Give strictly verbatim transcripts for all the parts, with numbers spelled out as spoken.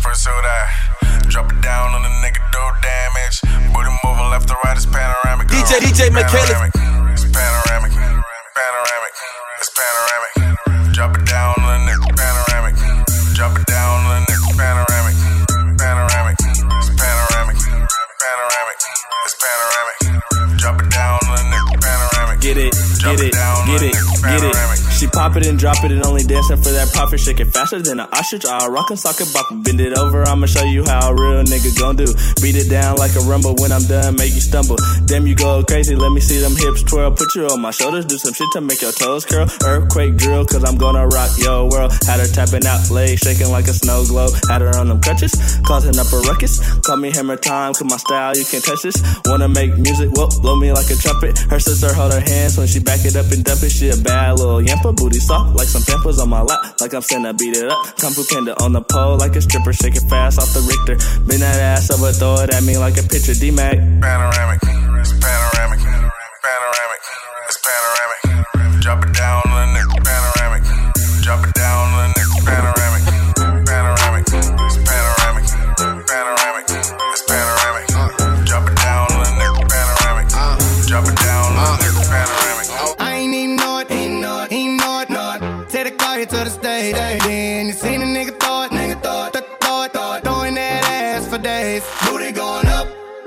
pursue that. Drop it down on the nigga, do damage. Booty moving left to right, it's panoramic. D J, D J McKellis. It's panoramic, panoramic, it's panoramic. Drop it down on the nigga, panoramic. Drop it down on the nigga, panoramic, panoramic, it's panoramic, panoramic, it's panoramic. Drop it down on the nigga, panoramic. Get it, Drop get it, get it, get it. She pop it and drop it and only dancing for that profit. Shake it faster than an ostrich. I'll rock and sock it, bop it, bend it over. I'ma show you how a real nigga gon' do. Beat it down like a rumble. When I'm done, make you stumble. Damn, you go crazy. Let me see them hips twirl. Put you on my shoulders. Do some shit to make your toes curl. Earthquake drill, cause I'm gonna rock your world. Had her tapping out, legs shaking like a snow globe. Had her on them crutches, causing up a ruckus. Call me Hammer Time, cause my style, you can't touch this. Wanna make music, whoop, blow me like a trumpet. Her sister hold her hands when she back it up and dump it. She a bad little yampa, booty soft like some pampers on my lap. Like I'm finna beat it up. Kung Fu Panda on the pole like a stripper. Shake it fast off the Richter. Bend that ass over, throw it at me like a picture. D-Mac. Panoramic, it's panoramic, panoramic, it's panoramic. Drop it down on the nigga, panoramic. Drop it down on the nigga, panoramic, panoramic, it's panoramic, panoramic, it's panoramic. Drop it down on the nigga, panoramic. Drop it down on the nigga, panoramic. I ain't even know it, ain't know it, ain't know it, know it. Take the car here to the stage, then you seen a nigga throw it, nigga throw it, throw it, throw it, throwing that ass for days. Booty going up,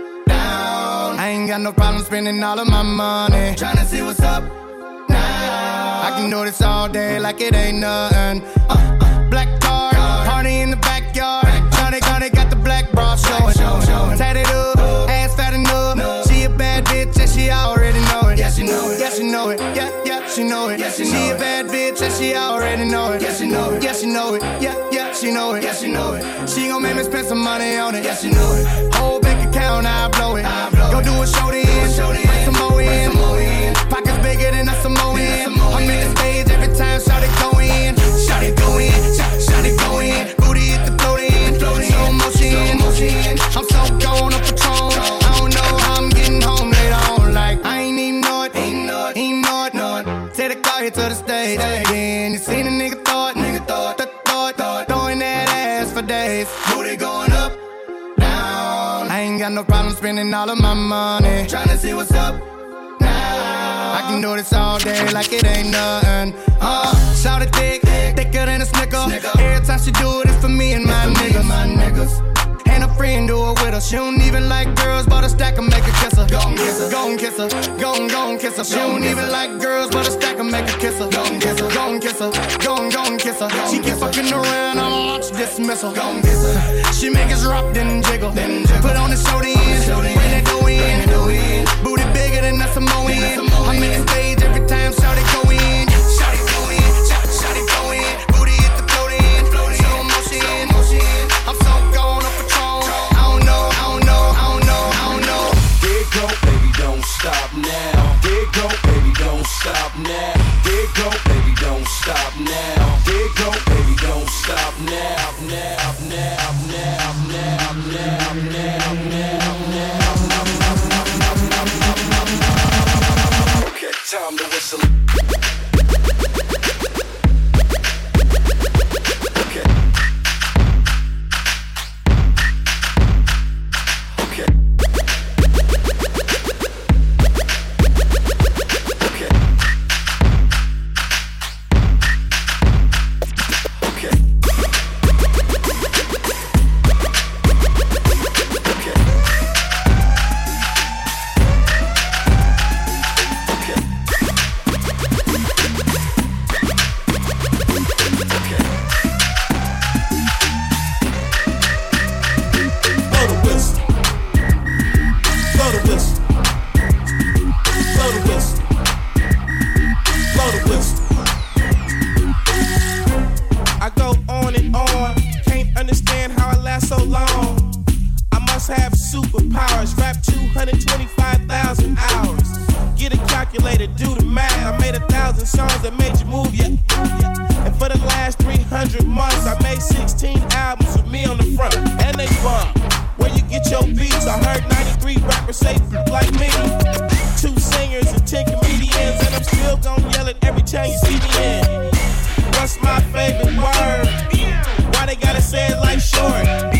down. I ain't got no problem spending all of my money, tryna see what's up now. I can do this all day like it ain't nothing. Uh, uh, black car, party in the backyard. Johnny, Johnny got the black bra showing, tatted up, ass fat enough. She a bad bitch and she already know it. Yeah, she know it. Yeah, she know it. Yeah, yeah, she know it. Yeah, she, she a bad bitch and she already know it. Yeah, she know it. Yeah, she know it. Yeah, yeah, she know it. Yeah, she know it. She gon' make me spend some money on it. Yeah, she know it. Whole bank account, I blow it. I blow Go do a show then. Bring some more in. Pockets bigger than a Samoan. I'm in the stage every time. Shout it go in. Shout it go in. Shout it go in. Booty hit the float in. Slow motion. I'm so gone on Patron. I don't know how I'm getting home later on. Like I ain't even know it. Ain't know it. Ain't know it. Know it. Take the car here to the stage. Then you seen a nigga throw it. Nigga throw it. Throw it. Throw it. Throwing that ass for days. Booty going up, down. I ain't got no problem spending all of my money, tryna see what's up now. I can do this all day like it ain't nothing. Uh, shout it thick, thicker than a snicker. Every time she do it, it's for me and my niggas. My niggas. And a friend do it with her. She don't even like girls, but a stack and make her kiss her. Gon' kiss her, gon' kiss her, gon' gon' kiss her. She don't even like girls, but a stack and make her kiss her. Gon' kiss her, gon' kiss her, gon' gon' kiss her. She keep fucking around, I'ma launch dismissal. Gon' kiss her. She make us rock, then jiggle. Put on the show then, bring that dough in. Booty bigger than a Samoan. I'm in the stage every time, shout it go in. Shout it go in, shout it go in. Booty hit the float in, slow motion. I'm so gone up Patron. I don't know, I don't know, I don't know, I don't know. There it go, baby, don't stop now. There it go, baby, don't stop now. There it go, baby, don't stop now. There it go, baby, don't stop now. Now, now, now, now, now, now, now, now. Okay, time to whistle. Time you see me in. What's my favorite word? Why they gotta say it like short?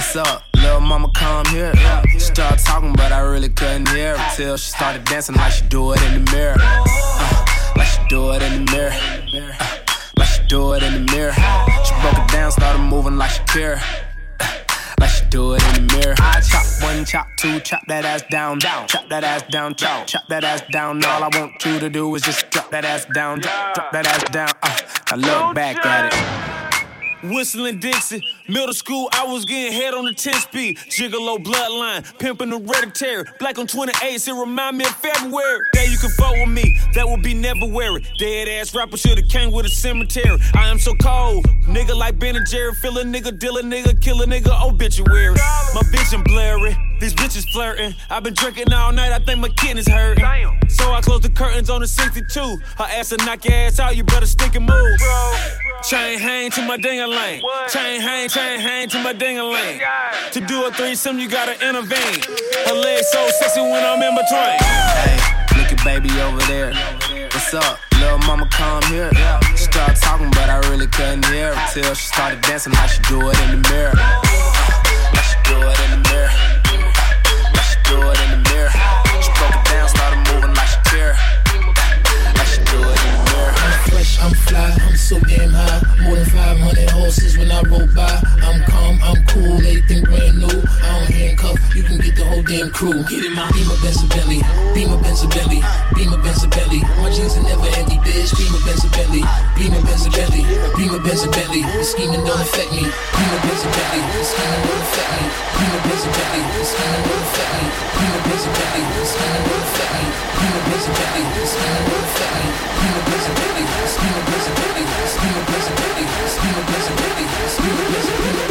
What's up? Lil' mama come here. She started talking, but I really couldn't hear her till she started dancing like she do it in the mirror. Uh, like she do it in the mirror. Uh, like she do it in the mirror. She broke it down, started moving like she care. Uh, like she do it in the mirror. I chop one, chop two, chop that ass down, down. Chop that ass down, chop, chop that ass down. All I want you to do is just drop that ass down, drop, drop that ass down. Uh, now look back at it. Whistling Dixie, middle school, I was getting head on the ten-speed. Gigolo bloodline, pimping hereditary. Black on twenty-eights, it remind me of February. There you can fuck with me, that would be never weary. Dead-ass rapper should've came with a cemetery. I am so cold, nigga like Ben and Jerry. Fill a nigga, deal a nigga, kill a nigga, obituary. My vision blurry, these bitches flirting. I've been drinking all night, I think my kidneys hurting. So I closed the curtains on the sixty-two. Her ass will knock your ass out, you better stick and move. Chain hang to my ding-a-ling. Chain hang, chain hang to my ding-a-ling. To do a threesome, you gotta intervene. Her legs so sexy when I'm in between. Hey, look at baby over there. What's up? Lil' mama come here. She started talking, but I really couldn't hear her till she started dancing like she do it in the mirror. Like she do it in the mirror. Like she do it in the mirror. She broke it down, started moving like she care. Like she do it in the mirror. I'm fresh, I'm fly, I'm so damn high. More than five hundred horses when I roll by. I'm calm, I'm cool, everything brand new. I don't handcuff, you can get the whole damn crew. Get in my Beamer, Benz, Bentley. Beamer, Benz, Bentley. Beamer, Benz, Bentley. My jeans are never empty, bitch. Beamer, Benz, Bentley. Beamer, Benz, Bentley. Beamer, Benz, Bentley. The scheming don't affect me. Beamer, Benz, Bentley. The scheming don't affect me. Beamer, Benz, Bentley. The scheming don't affect me. Beamer, Benz, Bentley. The scheming don't affect me. Beamer, Benz, Bentley. The scheming don't affect me. Beamer, Benz, Bentley. The scheming Benz, Bentley. Beamer, Benz, Bentley. Beamer, Benz, Bentley. Beamer, Benz, Bentley.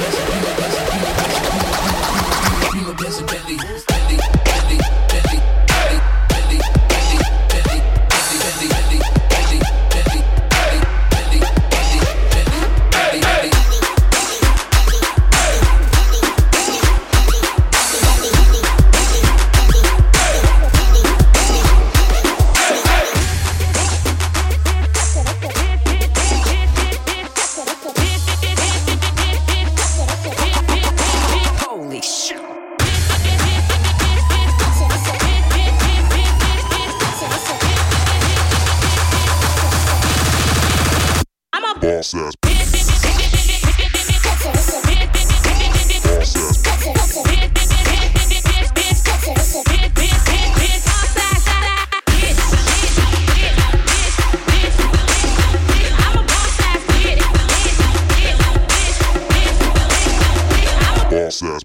Beamer, Benz, Bentley. Bentley, Bentley, Bentley, Bentley, Bentley, Bentley, Bentley, Bentley, Bentley, Bentley, Bentley, Bentley, Bentley, Bentley, Bentley, Bentley. Boss ass. Boss ass.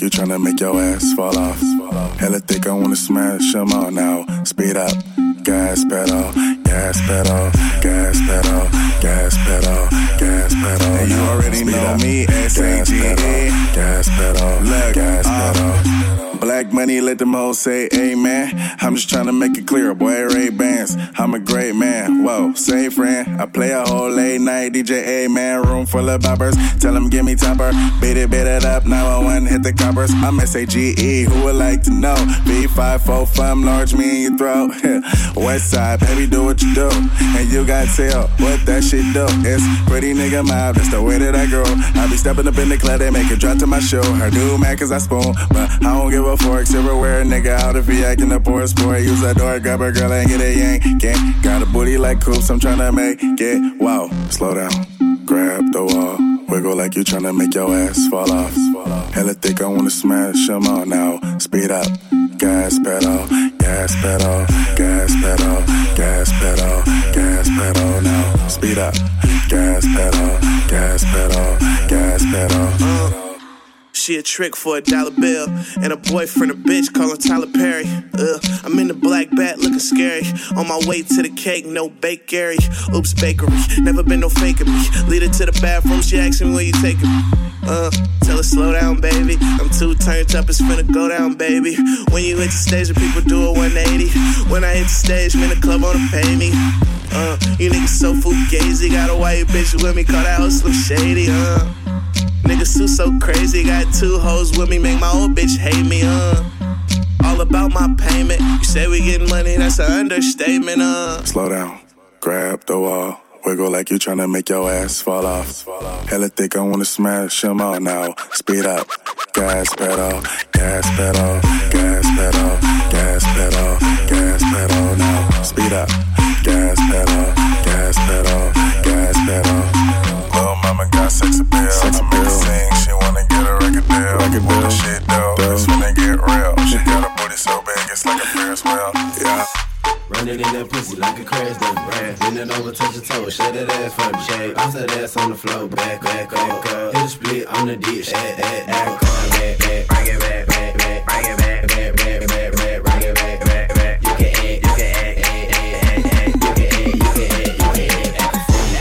you tryna make your ass fall off. Hella thick, I wanna smash them all now. Speed up, gas pedal, gas pedal, gas pedal, gas pedal, gas pedal. And you already Speed know up. me, S A G E. Gas pedal, Look, gas uh, pedal. Black money, let them hoes say amen. I'm just tryna make it clear, boy, Ray-Bans. I'm a great man, whoa, say friend. I play a whole late night D J, A-man. Room full of boppers, tell them give me topper. Beat it, beat it up, nine one one, hit the coppers. I'm S A G E, who would like to know? B five four, fun, large, me in your throat. West side, baby, do what you do. And you got tell what that shit do. It's pretty nigga mob, that's the way that I grow. I be stepping up in the club, they make it drop to my show. I do mad cause I spoon, but I don't give a fork. Silverware, nigga, out if he acting a poor sport. Use that door, grab a girl and get a yank. Gang. Got a booty like coops, I'm tryna make it. Wow, slow down, grab the wall. Wiggle like you tryna make your ass fall off. Hella thick, I wanna smash them all now. Speed up, gas pedal, gas pedal, gas pedal, gas pedal, gas pedal now. Speed up, gas pedal, gas pedal, gas pedal. Uh. She a trick for a dollar bill. And a boyfriend a bitch calling Tyler Perry. Ugh, I'm in the black bat looking scary. On my way to the cake, no bakery. Oops, bakery, never been no faking me. Lead her to the bathroom, she asking me where you taking me. Uh, tell her slow down, baby. I'm too turned up, it's finna go down, baby. When you hit the stage, the people do a one eighty. When I hit the stage, man, the club wanna pay me. Uh, you niggas so fugazi. Got a white bitch with me, call that house look shady, uh. Niggas too so crazy, got two hoes with me, make my old bitch hate me, uh. All about my payment, you say we getting money, that's an understatement, uh. Slow down, grab the wall, wiggle like you tryna make your ass fall off. Hella thick, I wanna smash them all now. Speed up, gas pedal, gas pedal, gas pedal, gas pedal, gas pedal now. Speed up, gas pedal, gas pedal, gas pedal. Lil' mama got sex appeal. Sex appeal. Sing, she wanna get a record deal. Record deal. The shit dope. It's when they get real. She got a booty so big, it's like a Ferris wheel. Yeah. Running in that pussy like a crash dump brand. Bending over, touch your toes, shut that ass from the shade. Bounce that ass on the floor, back, back, back up. Hit a split on the ditch, add, add, add, back, back, bring it back, back, back, bring it back, back, back, back, back, bring it back, back, back. You can add, you can add, add, add, add, you can add, you can add, you can add, add.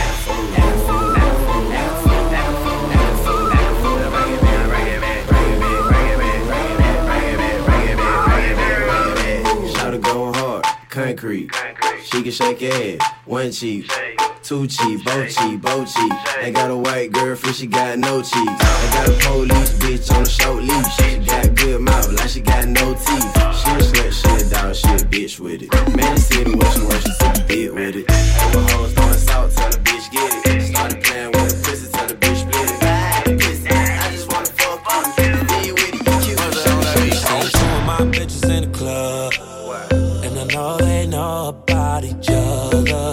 Concrete, she can shake her head, one cheek, two cheek, both cheek, both cheek. I got a white girlfriend, she got no cheeks. I got a police bitch on a short leash. She got good mouth, like she got no teeth. She a slut, she a dog, she a bitch with it. Man, the city, what she want, she took a bit with it. Over hoes throwing salt, tell the bitch get it. Started playing with the pussy, tell the bitch split it. I just wanna fuck you, be with it, you cute. I'm showing my bitches in the club. No, they know about each other.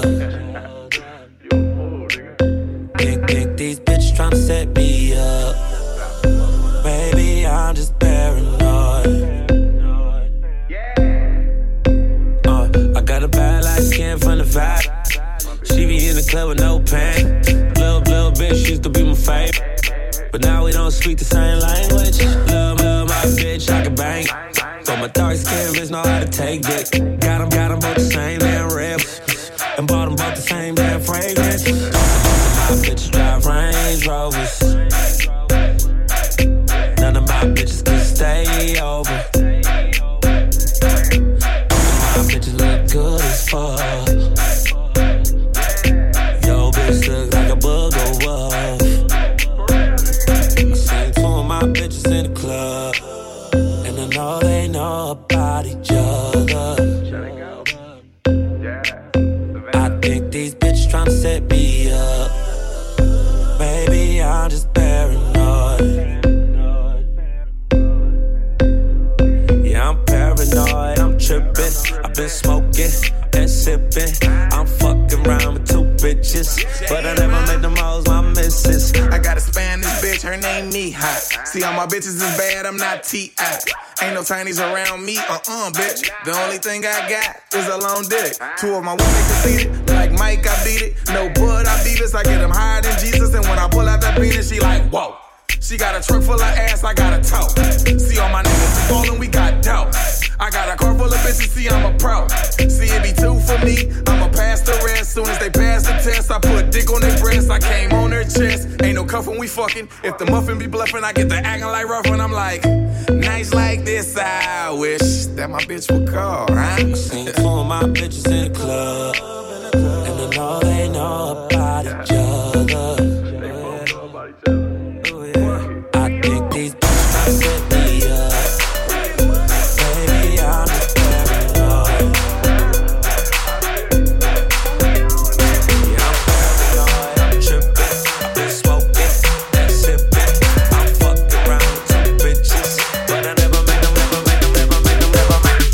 Think, think these bitches tryna set me up. Maybe I'm just paranoid. Uh, I got a bad light skin from the vibe. She be in the club with no pain. Little, little bitch used to be my favorite, but now we don't speak the same language. Love, love my bitch, I can bang. So my dark skin bitch know how to take dick. Got them, got them both the same damn ribs. And bought them both the same damn fragrance. My bitches drive Range Rovers. None of my bitches can stay over. My bitches look good as fuck. Yo, bitch look like a booger wolf. I sang two of my bitches in the club. And I know they know about each other. I think these bitches tryna set me up. Maybe I'm just paranoid. Yeah, I'm paranoid, I'm tripping. I've been smoking and sipping. I'm fucking around with two bitches, but I never met them hoes, my missus. I got a Spanish bitch, her name Mija. See, all my bitches is bad, I'm not T I Ain't no tinies around me, uh-uh, bitch. The only thing I got is a long dick. Two of my women conceited, like Mike, I beat it. No bud, I beat this. I get them higher than Jesus, and when I pull out that penis, she like, whoa. She got a truck full of ass, I got a toe. See all my niggas ballin', we got dope. I got a car full of bitches, see I'm a pro. See it be two for me, I'ma pass the rest. Soon as they pass the test, I put dick on their breast. I came on their chest, ain't no cuff when we fucking. If the muffin be bluffing, I get the acting like rough when I'm like, nights like this, I wish that my bitch would call, right? Seen four of my bitches in the club, and I know they know about each other. I think these bitches might set me up. Baby, I'm just paranoid. Yeah, I'm paranoid, I'm tripping. I've been smoking and sipping. I fucked around with two bitches, but I never make them, never make them, never make them, never make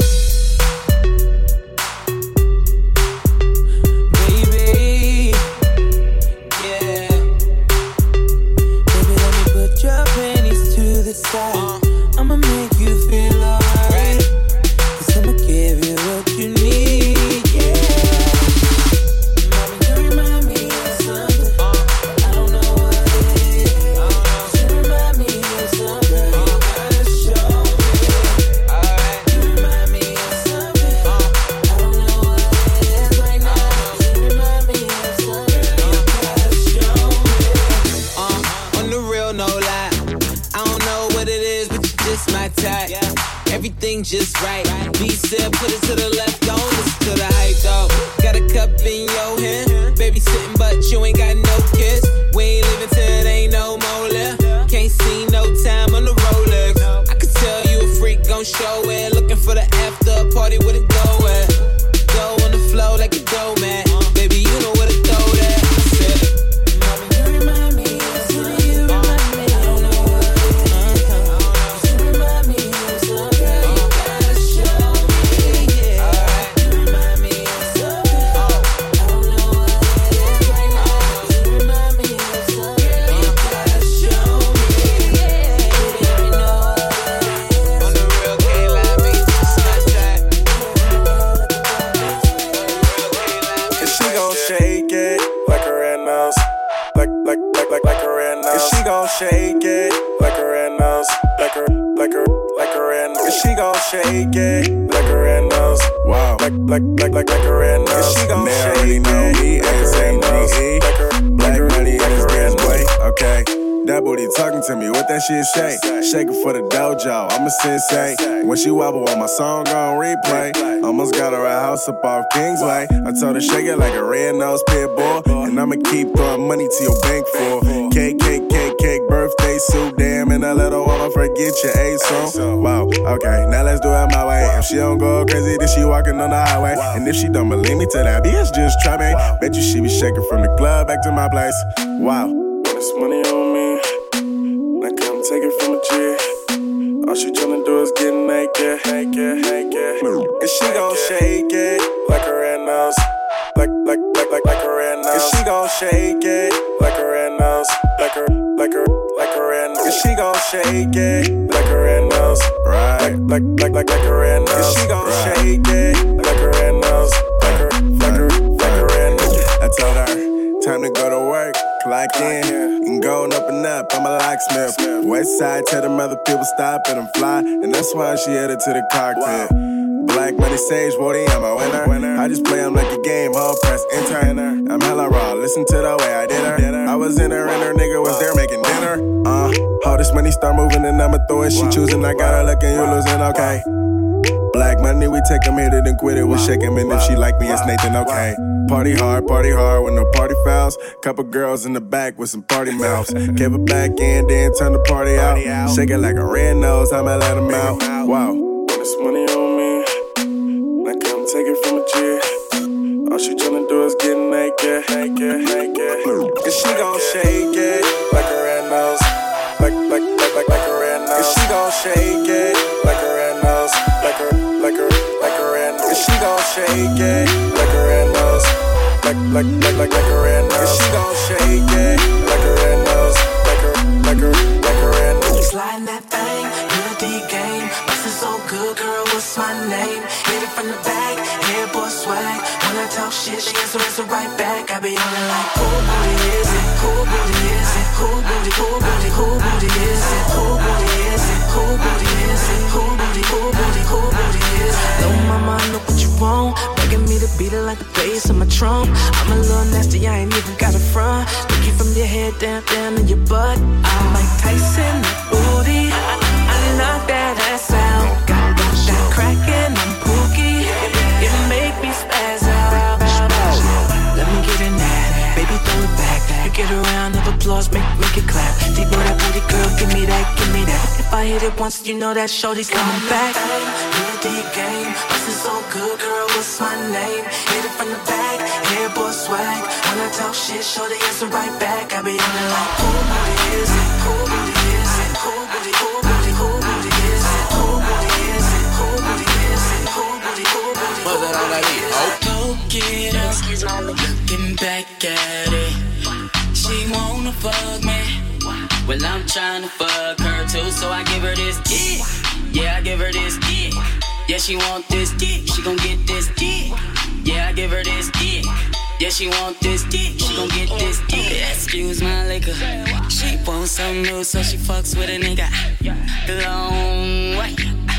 them. Baby, yeah. Baby, let me put your panties to the side. Uh. I'ma make you feel alright. Cause I'ma give you what you need, yeah. Mommy, you remind me of something. Uh. I don't know what it is. Uh. You remind me of something. Uh. You gotta show me. Alright. You remind me of something. Uh. I don't know what it is right now. You remind me of something. You gotta show me. Uh, on the real, no lie. I don't know what it is, but you just my type. Everything just right. B said, put it to the left, don't listen to the hype, though. Got a cup in your hand, baby sitting, but you ain't got no kiss. We ain't leaving till it ain't no more left. Can't see no time on the Rolex. I could tell you a freak, gon' show it. Looking for the after party, where to go at? Go on the flow like a dough man. Baby, you know where to throw that. I said, mommy, you remind me of something. You remind me. I don't know what it is. You remind me of something. You gotta show me, yeah. You remind me of something. I don't know what it is right now. You remind me of something. You gotta show me, yeah. You know what it is. On the real, can't lie, me, it's not that. And she gon' shake it like her red nose, like like like like like her red nose. And she gon' shake it like her red nose, like her like her like her red nose. And she gon' shake it like her red nose. Wow, like like like like like her red nose. And she gon' shake it like her red nose, like her black money in his red way. Okay. That booty talking to me, what that shit shake? Shake it for the dojo, I'm a sensei. When she wobble on my song on replay, almost got her a house up off Kingsway. I told her shake it like a red-nosed pit bull, and I'ma keep throwing money to your bank for cake, cake, cake, cake, birthday suit. Damn, and a little woman forget your A song. Wow, okay, now let's do it my way. If she don't go crazy, then she walking on the highway. And if she don't believe me, tell that bitch just try me. Bet you she be shaking from the club back to my place. Wow, when it's money on me, now come take it from a G. All she tryna do is get naked, naked, naked. And she gon' shake it like a red nose, like like like like like a red nose. And she gon' shake it like a red nose, like her like her like a red nose. And she gon' shake it like a red nose, right? Like like like like a red nose. And she gon' shake it like a red nose, like her like her like a red nose. I told her time to go to work. Clock in, and going up and up, I'm a locksmith. West side, tell them other people stop and I'm fly, and that's why she headed to the cockpit. Black money sage, Woody, I'm a winner. I just play them like a game, hall press enter. I'm hella raw, listen to the way I did her. I was in her and her nigga was there making dinner. Uh, all this money start moving and I'ma throw it. She choosing, I got her looking, you losing, okay. Black money, we take them, hit it and quit it. We shake him, and if she like me, it's Nathan, okay. Party hard, party hard with no party fouls. Couple girls in the back with some party mouths. Give it back in, then turn the party out. Shake it like a red nose, I'ma let him out. Wow, when it's money on me, now come take it from a G. All she tryna do is get naked, naked, naked. And she gon' shake it like a red nose, like like like like like a red nose. And she gon' shake it like a red nose, like her like her like a red nose. And she gon' shake it like a red nose, like like like like like a red nose. And she gon' shake it like a red nose, like her like her like a red nose. Sliding that thing, you a D game, bustin' so good, girl. what's my name? Hit it from the back, head boy swag. When I talk shit, she answer, answer right back. I be on it like, who booty is it? Who booty is it? Who booty, who booty, who booty is it? Who booty is it? Who booty is it? Who booty, who booty, who booty is it? Little mama, I know what you want. Begging me to beat it like the bass on my trunk. I'm a little nasty, I ain't even got a front. Look you from your head down, down to your butt. I'm like Tyson, booty. I, I knock that ass out. Got that crackin', I'm pookie. It, it make me spaz out. Let me get in that, baby, throw it back. You get a round of applause, make make it clap. Deep boy, that booty girl, give me that, give me that. If I hit it once, you know that shorty's coming back. Real deep game, this is so good, girl. What's my name? Hit it from the back, hair boy swag. When I talk shit, shorty answer right back. I be on it like, who booty is it? Who booty is it? Who booty, who booty, who booty is it? Who booty is it? Who booty is it? Who booty, who booty, who booty is it? Go get her, looking back at it. She wanna fuck me. Well, I'm tryna fuck her too, so I give her this dick. Yeah, I give her this dick. Yeah, she want this dick, she gon' get this dick. Yeah, I give her this dick. Yeah, she want this dick, she gon' get this dick. Excuse my liquor. She want something new, so she fucks with a nigga long way.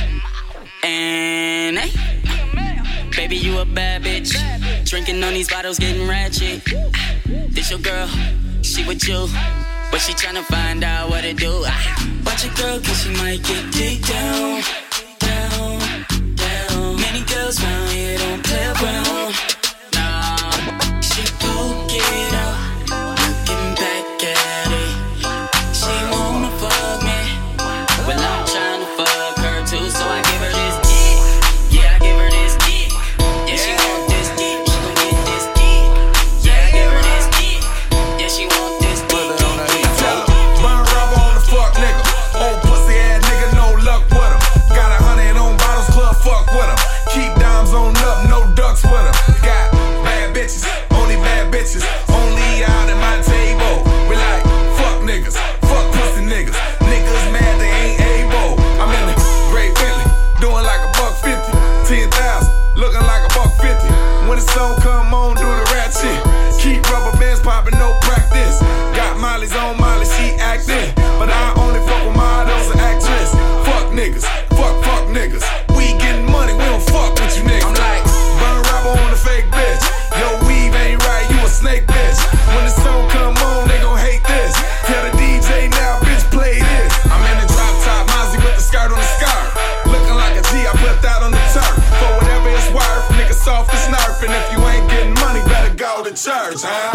And hey, baby, you a bad bitch. Drinking on these bottles, getting ratchet. This your girl, she with you, but she tryna find out what it do. Watch your girl, cause she might get kicked down, down, down. Many girls round here don't play around. Nah, she poke it out, looking back at it. She wanna fuck me. Well, I'm tryna fuck her too, so I give her this dick. Yeah, I give her this dick. Yeah, she want this dick, she gon' get this dick. Yeah, I give her this dick. Yeah, she want this dick. Burn rubber on the fuck nigga. Old pussy ass nigga, no luck with him. Got a hundred on bottles, club fuck with him. Keep dimes on up, no ducks with him. Got bad bitches, only bad bitches. Only out at my table. We like, fuck niggas, fuck pussy niggas. Niggas mad they ain't able. I'm in the Great Bentley, doing like a buck fifty. Ten thousand, looking like a buck fifty. When the song come on, do the rat shit. Keep rubber bands popping, no practice. Got Molly's on Molly, she acting. But I only fuck with models and actress. Fuck niggas, fuck, fuck niggas. We getting money, we don't fuck with you niggas. I'm like, burn rubber on the fake bitch. Your weave ain't right, you a snake bitch. When the song come on, they gon' hate this. Tell the D J now, bitch, play this. I'm in the drop top, Mozzie with the skirt on the skirt. Looking like a G, I put that on the turf. For whatever it's worth, nigga soft as nerf. And if you ain't getting money, better go to church, huh?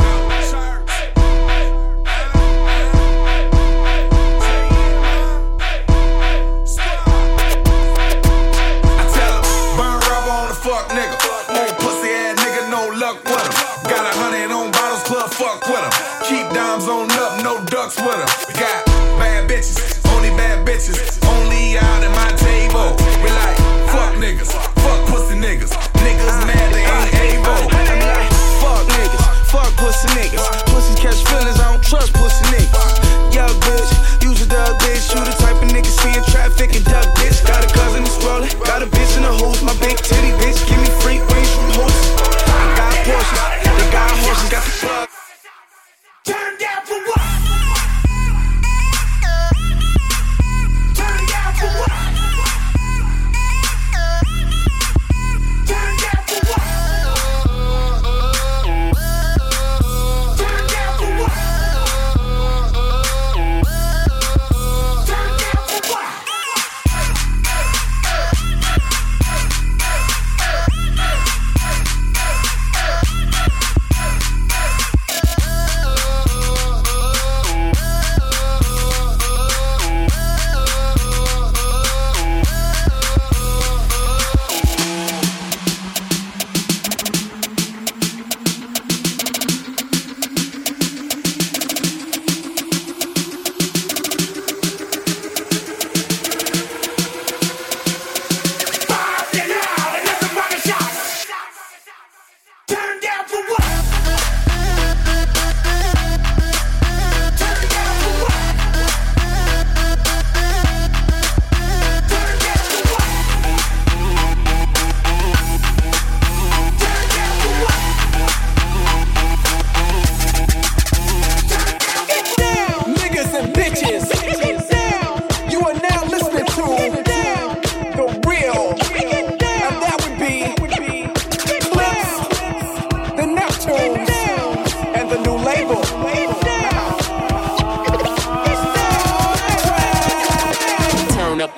Fuck nigga, old pussy ass nigga, no luck with him. Got a hundred on bottles, club fuck with him. Keep dimes on up, no ducks with him. Got bad bitches, only bad bitches. Only out at my table. We like, fuck niggas, fuck pussy niggas. Niggas mad they ain't able. I'm like, fuck niggas, fuck pussy niggas. Pussy catch feelings, I don't trust pussy niggas. Young bitch, use a dub bitch. You the type of nigga seeing traffic and duck bitch. Got a cousin that's rolling, got a bitch in the hoop. My big titty bitch, give me free wings from hoops. I got Porsches, they got horses, got the plug. Turn down for what?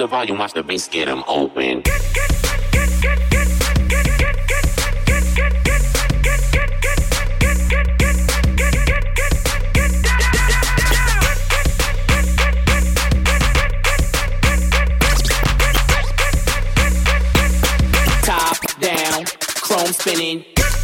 the volume, watch the bass get them open. Top down, chrome spinning.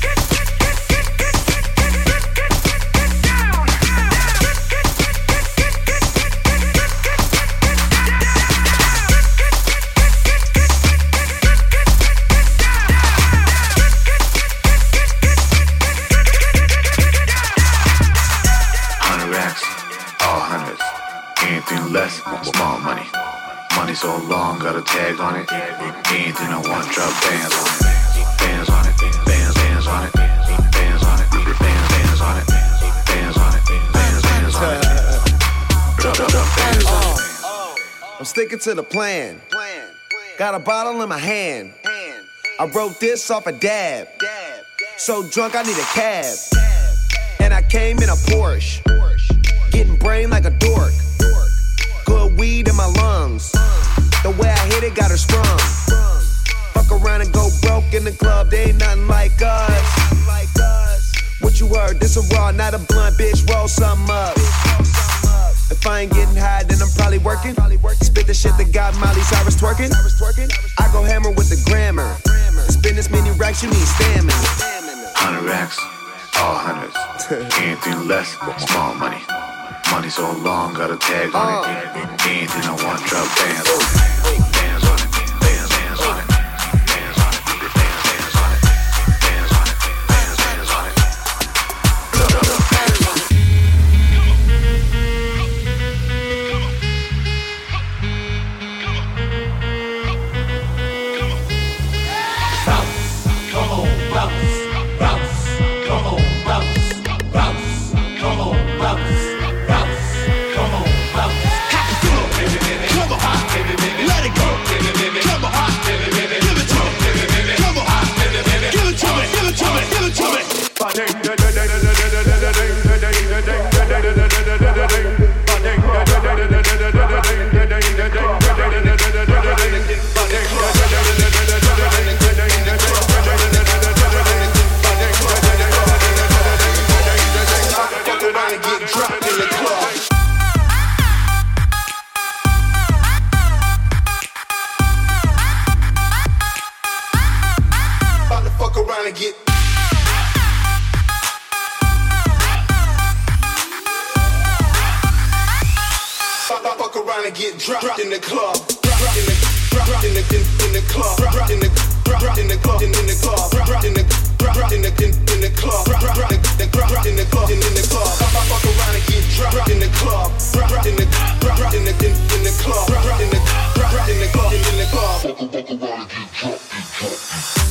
Less, small money. Money so long, got a tag on it. Anything I want, drop bands on it. Bands on it, bands, bands on it. Bands on it, bands, bands on it. Bands on it, bands, bands on it. Drop, drop, drop bands on it. I'm sticking to the plan. Got a bottle in my hand. I wrote this off a dab. So drunk, I need a cab. And I came in a Porsche. Getting brain like a dork. Good weed in my lungs. The way I hit it got her sprung. Fuck around and go broke in the club. They ain't nothing like us. What you heard? This a raw, not a blunt, bitch. Roll something up. If I ain't getting high, then I'm probably working. Spit the shit that got Miley Cyrus twerking. I go hammer with the grammar. Spin this many racks, you need stamina. Hundred racks, all hundreds. Anything less, small money. Money so long, got a tag on it. Anything I want, drop bands on it. Bands on it, bands, bands on it. Bands on it, bands, bands on it. Bands on it, bands, bands on it. Drop, drop, drop, bands on it. Bounce, come on, bounce, bounce, come on, bounce, bounce, come on, bounce. Get dropped in the club, dropped in the, dropped in the, in the club, dropped in the, dropped in the club, in the club, dropped in the, dropped in the, in the club, dropped in the, dropped in the club, in the club. I fuck around and get dropped in the club, dropped in the, dropped in the, in the club, dropped in the, dropped in the club, in the club. Fuck around and get dropped, dropped.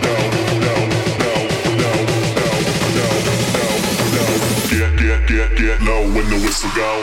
Yeah, yeah, go.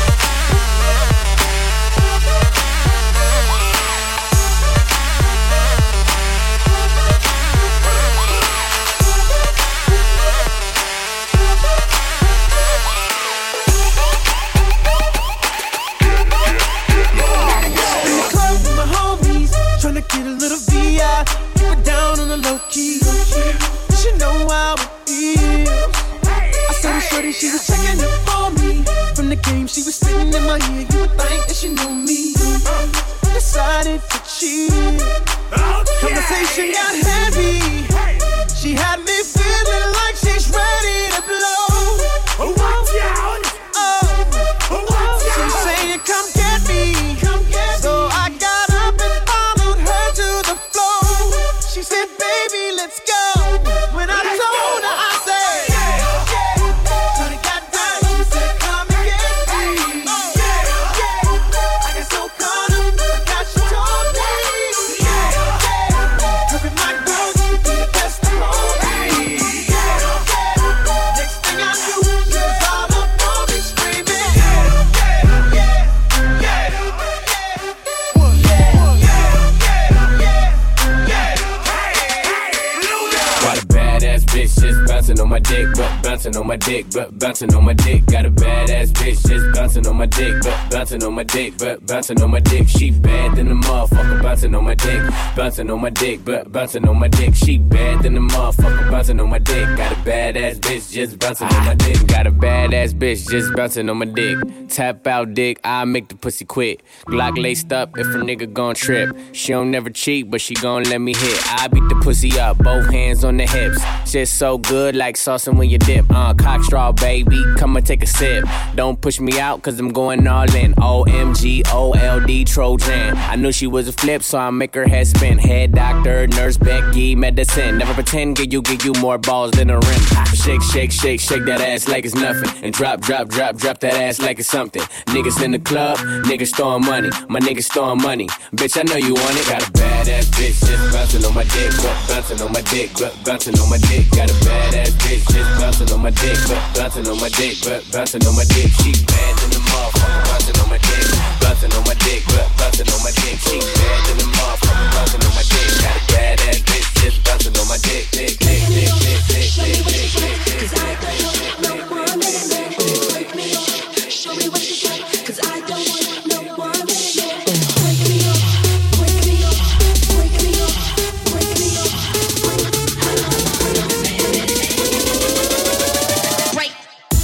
Get a little V I, keep it down on the low key. You should know how it feels. I saw the shorty, she was checking up for me. From the game, she was spitting in my ear. You would think that she knew me. Decided to cheat. Conversation got heavy. She had me feeling like she's ready to blow. Watch out! Oh, she's saying, come get me. So I got up and followed her to the floor. She said, baby, let's go. When I told her, I said, yeah, yeah. So they got down, she said, come and get me. Oh, yeah, yeah. I got so caught up, I got she told me. Yeah, yeah. Her and my girl, she could be the best of all me. Yeah, yeah. Next thing I knew, she was all up on me screaming. Yeah, yeah, yeah, yeah. Bitch just bouncing on my dick, but bouncing on my dick, but bouncing on my dick. Got a badass bitch just bouncing on my dick, but bouncing on my dick, but bouncing on my dick. She bad than a motherfucker, bouncing on my dick, bouncing on my dick, but bouncing on my dick. She bad than a motherfucker, bouncing on my dick. Got a badass bitch just bouncing on my dick. Got a badass bitch just bouncing on my dick. Tap out dick, I make the pussy quit. Glock laced up if a nigga gon' trip. She don't never cheat, but she gon' let me hit. I beat the pussy up, both hands on the hips. Just so good like saucing when you dip. Uh, cock straw, baby, come and take a sip. Don't push me out, cause I'm going all in. O M G, O L D, Trojan. I knew she was a flip, so I make her head spin. Head doctor, nurse, Becky, medicine. Never pretend, give you, give you more balls than a rim. Shake, shake, shake, shake that ass like it's nothing. And drop, drop, drop, drop that ass like it's something. Niggas in the club, niggas throwing money. My niggas throwing money. Bitch, I know you want it. Got a badass bitch just bouncing on my dick, but bouncing on my dick, but bouncing on my dick. Got a badass bitch just bouncing on my dick, but bouncing on my dick, but bouncing on my dick. She bad than the motherfucker, bouncing on my dick, bouncing on my dick, but bouncing on my dick. She bad than the motherfucker, bouncing on my dick. Got a badass bitch just bouncing on my dick, dick, dick, dick, dick, dick, dick, dick, dick, dick. Cause I don't want no one minute man to break me off. Show me what you got, cause I don't want no one minute man to break me off, break me off, break me off, break me off, break me off. Break.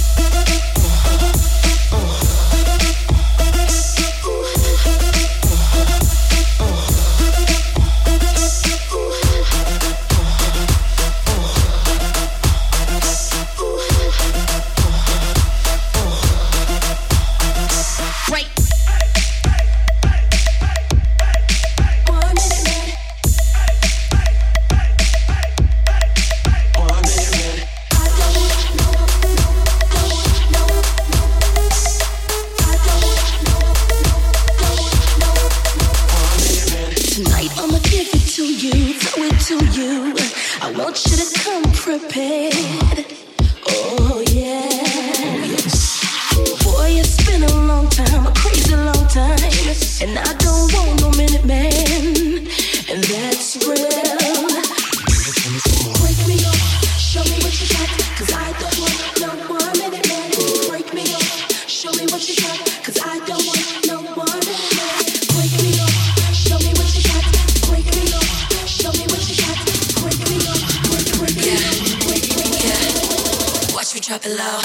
Drop it low.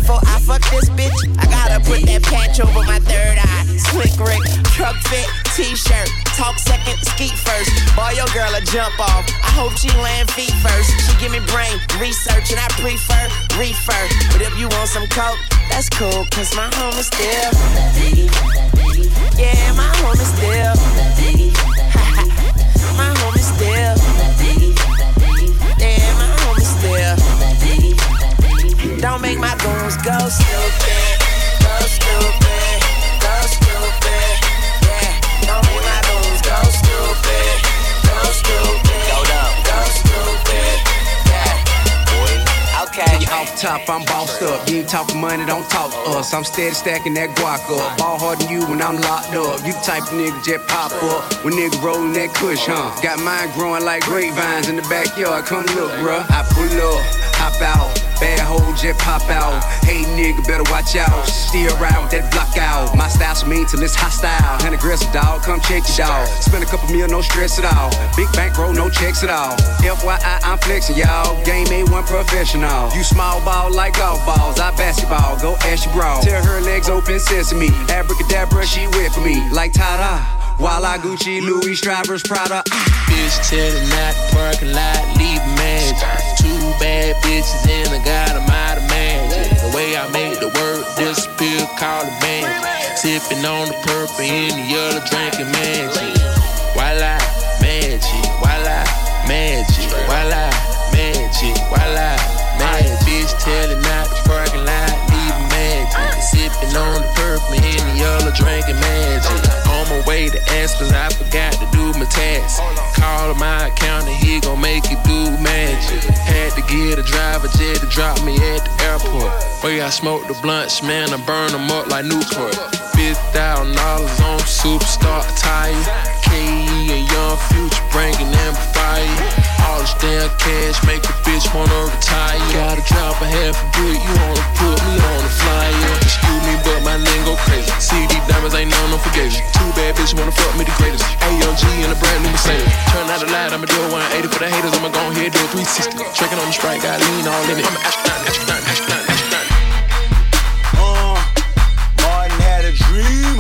before I fuck this bitch, I gotta put that patch over my third eye. Slick Rick, truck fit, t-shirt, talk second, skeet first. Boy, your girl a jump off. I hope she land feet first. She give me brain research and I prefer reefer. But if you want some coke, that's cool, cause my home is still. Yeah, my home is still. My home is still. Yeah, my home is still. Don't make my goons go stupid. Go stupid. Go stupid. Yeah, don't make my goons go stupid. Go stupid. Go dumb. Go stupid. Yeah, boy. Okay. When you off top, I'm bossed up. You ain't talking money, don't talk to us. I'm steady stacking that guac up. Ball harder than you when I'm locked up. You the type of nigga just pop up when nigga rolling that kush, huh? Got mine growing like grapevines in the backyard. Come look, bruh. I pull up, hop out. Bad hoe just pop out. Hey nigga, better watch out. Still ride with that block out. My style's mean till it's hostile. And aggressive dog, come check your dog. Spend a couple mil, no stress at all. Big bankroll, no checks at all. F Y I, I'm flexing, y'all. Game A one professional. You small ball like golf balls. I basketball, go ask your bra. Tell her legs open sesame. Abracadabra, she wet for me. Like ta-da. While I Gucci, Louis, Strivers, Prada. Bitch telling out the parking lot, leave man. Two bad bitches and I got them out of magic. The way I made the word disappear, call it magic. Sipping on the purple in the yellow, drinking magic. Voila, magic. Voila, magic. Voila, magic. Voila, magic. Bitch telling out the parking lot, leave magic. Sipping on the purple in the yellow, drinking magic. On my way to ask cause I forgot to do my task. Call my accountant, he gon' make you do magic. Had to get a driver jet to drop me at the airport. Way I smoke the blunts, man, I burn them up like Newport. fifty thousand dollars on superstar attire. K E and Young Future bringing them fire. All this damn cash make a bitch wanna retire. Gotta drop a half a brick, you wanna put me on the flyer. Excuse me, but my lingo crazy. C D diamonds ain't known, no forgave you. Two bad bitches wanna fuck me the greatest. A O G in a brand new Mercedes. Turn out the light, I'ma do a one eighty for the haters. I'ma go ahead do a three sixty. Tracking on the Sprite, got lean all in it. I'm an astronaut, astronaut, astronaut, astronaut. Uh, Martin had a dream.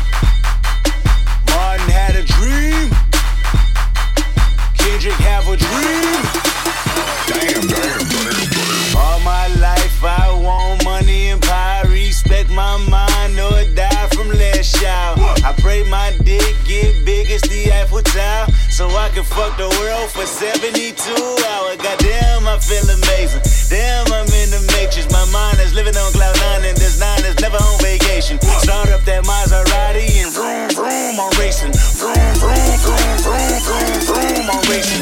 Martin had a dream. Kendrick have a dream. Damn, damn, damn. All my life I want money and power. Respect my mind or die from less shout. I pray my dick get big as the Eiffel Tower, so I can fuck the world for seventy-two hours. Goddamn, I feel amazing. Damn, I'm in the matrix. My mind is living on cloud nine, and this nine is never on vacation. Start up that Maserati and vroom vroom, I'm racing. Vroom vroom vroom vroom vroom vroom, I'm racing.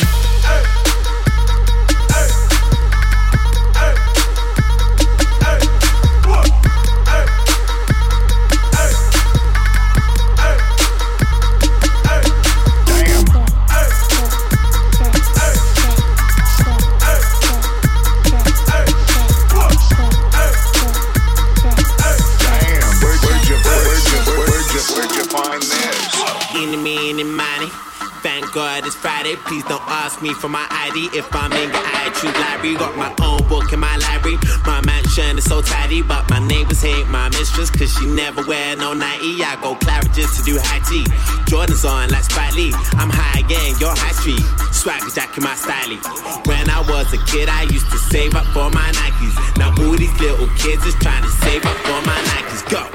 God, it's Friday, please don't ask me for my I D. If I'm in the iTunes library, got my own book in my library. My mansion is so tidy, but my neighbors hate my mistress, cause she never wear no nightie. I go Claridge's to do high tea. Jordan's on like Spike Lee. I'm high again, you're high street. Swagger jack in my stylie. When I was a kid, I used to save up for my Nikes. Now all these little kids is trying to save up for my Nikes. Go!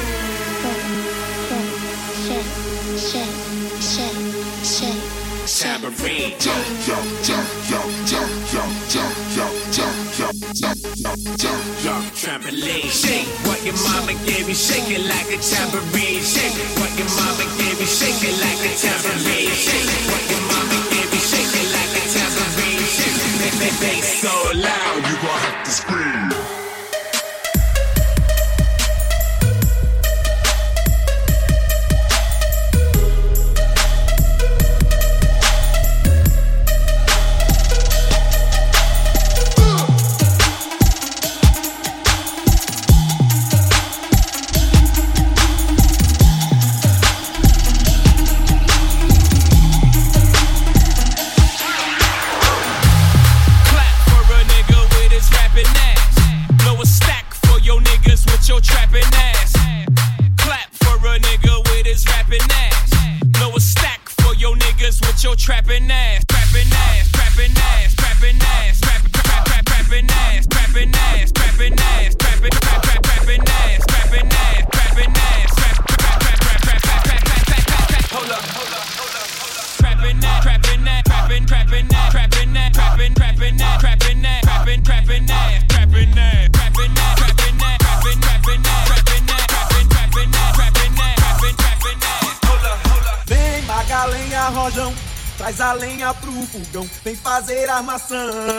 Tambourine. Jump, jump, jump, jump, jump, jump, jump, jump, jump, jump, jump, jump, jump, jump, trampoline. Shake what your mama gave you, shake it like a tambourine. Shake what your mama gave you, shake it like a tambourine. Shake what your mama gave you, shake it like a tambourine. Shake, make that bass so loud, you gon' have to scream. Clap for a nigga with his rapping ass. niggas with your trapping ass. Clap for a nigga with his rapping ass. Blow a stack for your niggas with your trapping ass. Trapping ass, trapping ass, trapping ass, trapping trap trap trapping ass, trapping ass, trapping ass, trapping trap trap trapping ass, trapping ass, trapping ass, trap trap trap trap trap trap trap trap. Hold up, hold up, hold up, hold up. Trapping that, trapping that, trapping, trapping that, trapping that, trapping, trapping that, trapping that, trapping, trapping that, trapping that, trapping that, trapping that, trapping, trapping that, trapping that, trapping, trapping that, trapping that, trapping, trapping that. Hold up, hold up. Vem, Magalenha, Rojão, traz a lenha pro fogão, vem fazer armação.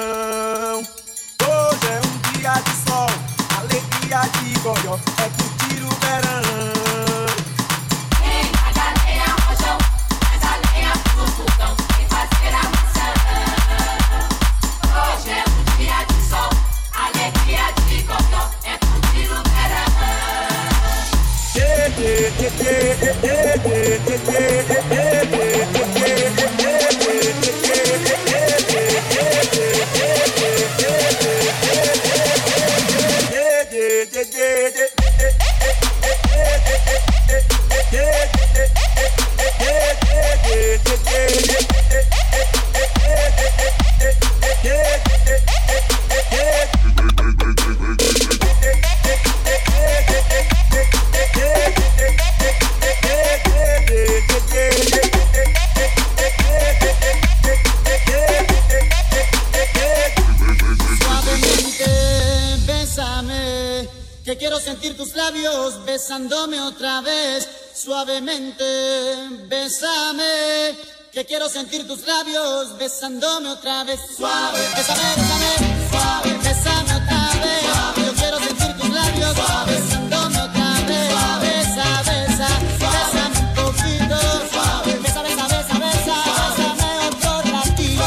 Hoje é um dia de sol, alegria de goió, é curtir o verão. Vem, Magalenha, Rojão, traz a lenha pro fogão, vem fazer armação. Hoje é um dia de sol, alegria de goió, é curtir o verão. Yeah, yeah, yeah, yeah, yeah, yeah, yeah, yeah, que quiero sentir tus labios besándome otra vez. Suavemente, bésame, que quiero sentir tus labios besándome otra vez. Suave, bésame, bésame, suave, bésame otra vez. Suave, yo quiero sentir tus labios suave, besándome otra vez. Suave, besa, besa, bésame un poquito. Suave, besa, besa, besa, besa, bésame otro ratito.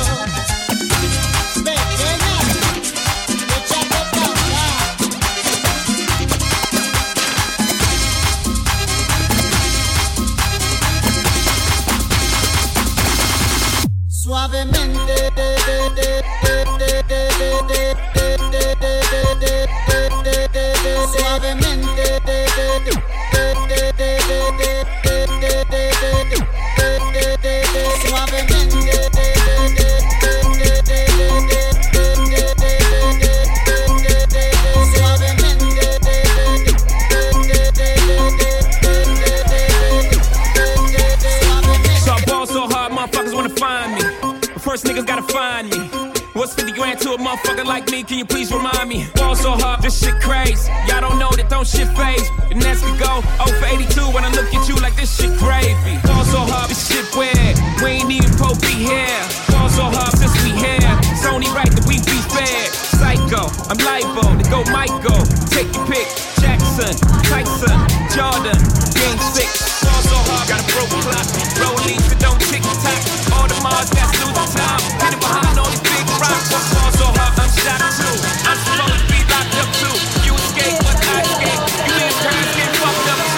Pequeña, échate pa' acá. Suavemente, suavemente, So I ball so hard, motherfuckers wanna find me. But first niggas gotta find me. What's fifty grand to a motherfucker like me? Can you please remind me? Ball so hard, this shit crazy. Y'all don't know that don't shit phase. And as we go, oh for eighty-two when I look at you like this shit gravy. Ball so hard, this shit weird. We ain't even Pope be here. Ball so hard since we here. It's only right that we be fair. Psycho, I'm libo to go Michael. Take your pick. Jackson, Tyson, Jordan, game six. Ball so hard, got a broke clock. Rollies that don't tick tock. All the Mars that's losing time. Hidden behind all these big rocks. Ball so hard, I'm shocked too. I'm supposed to be locked up too. You escape, but I escape. You in turns get fucked up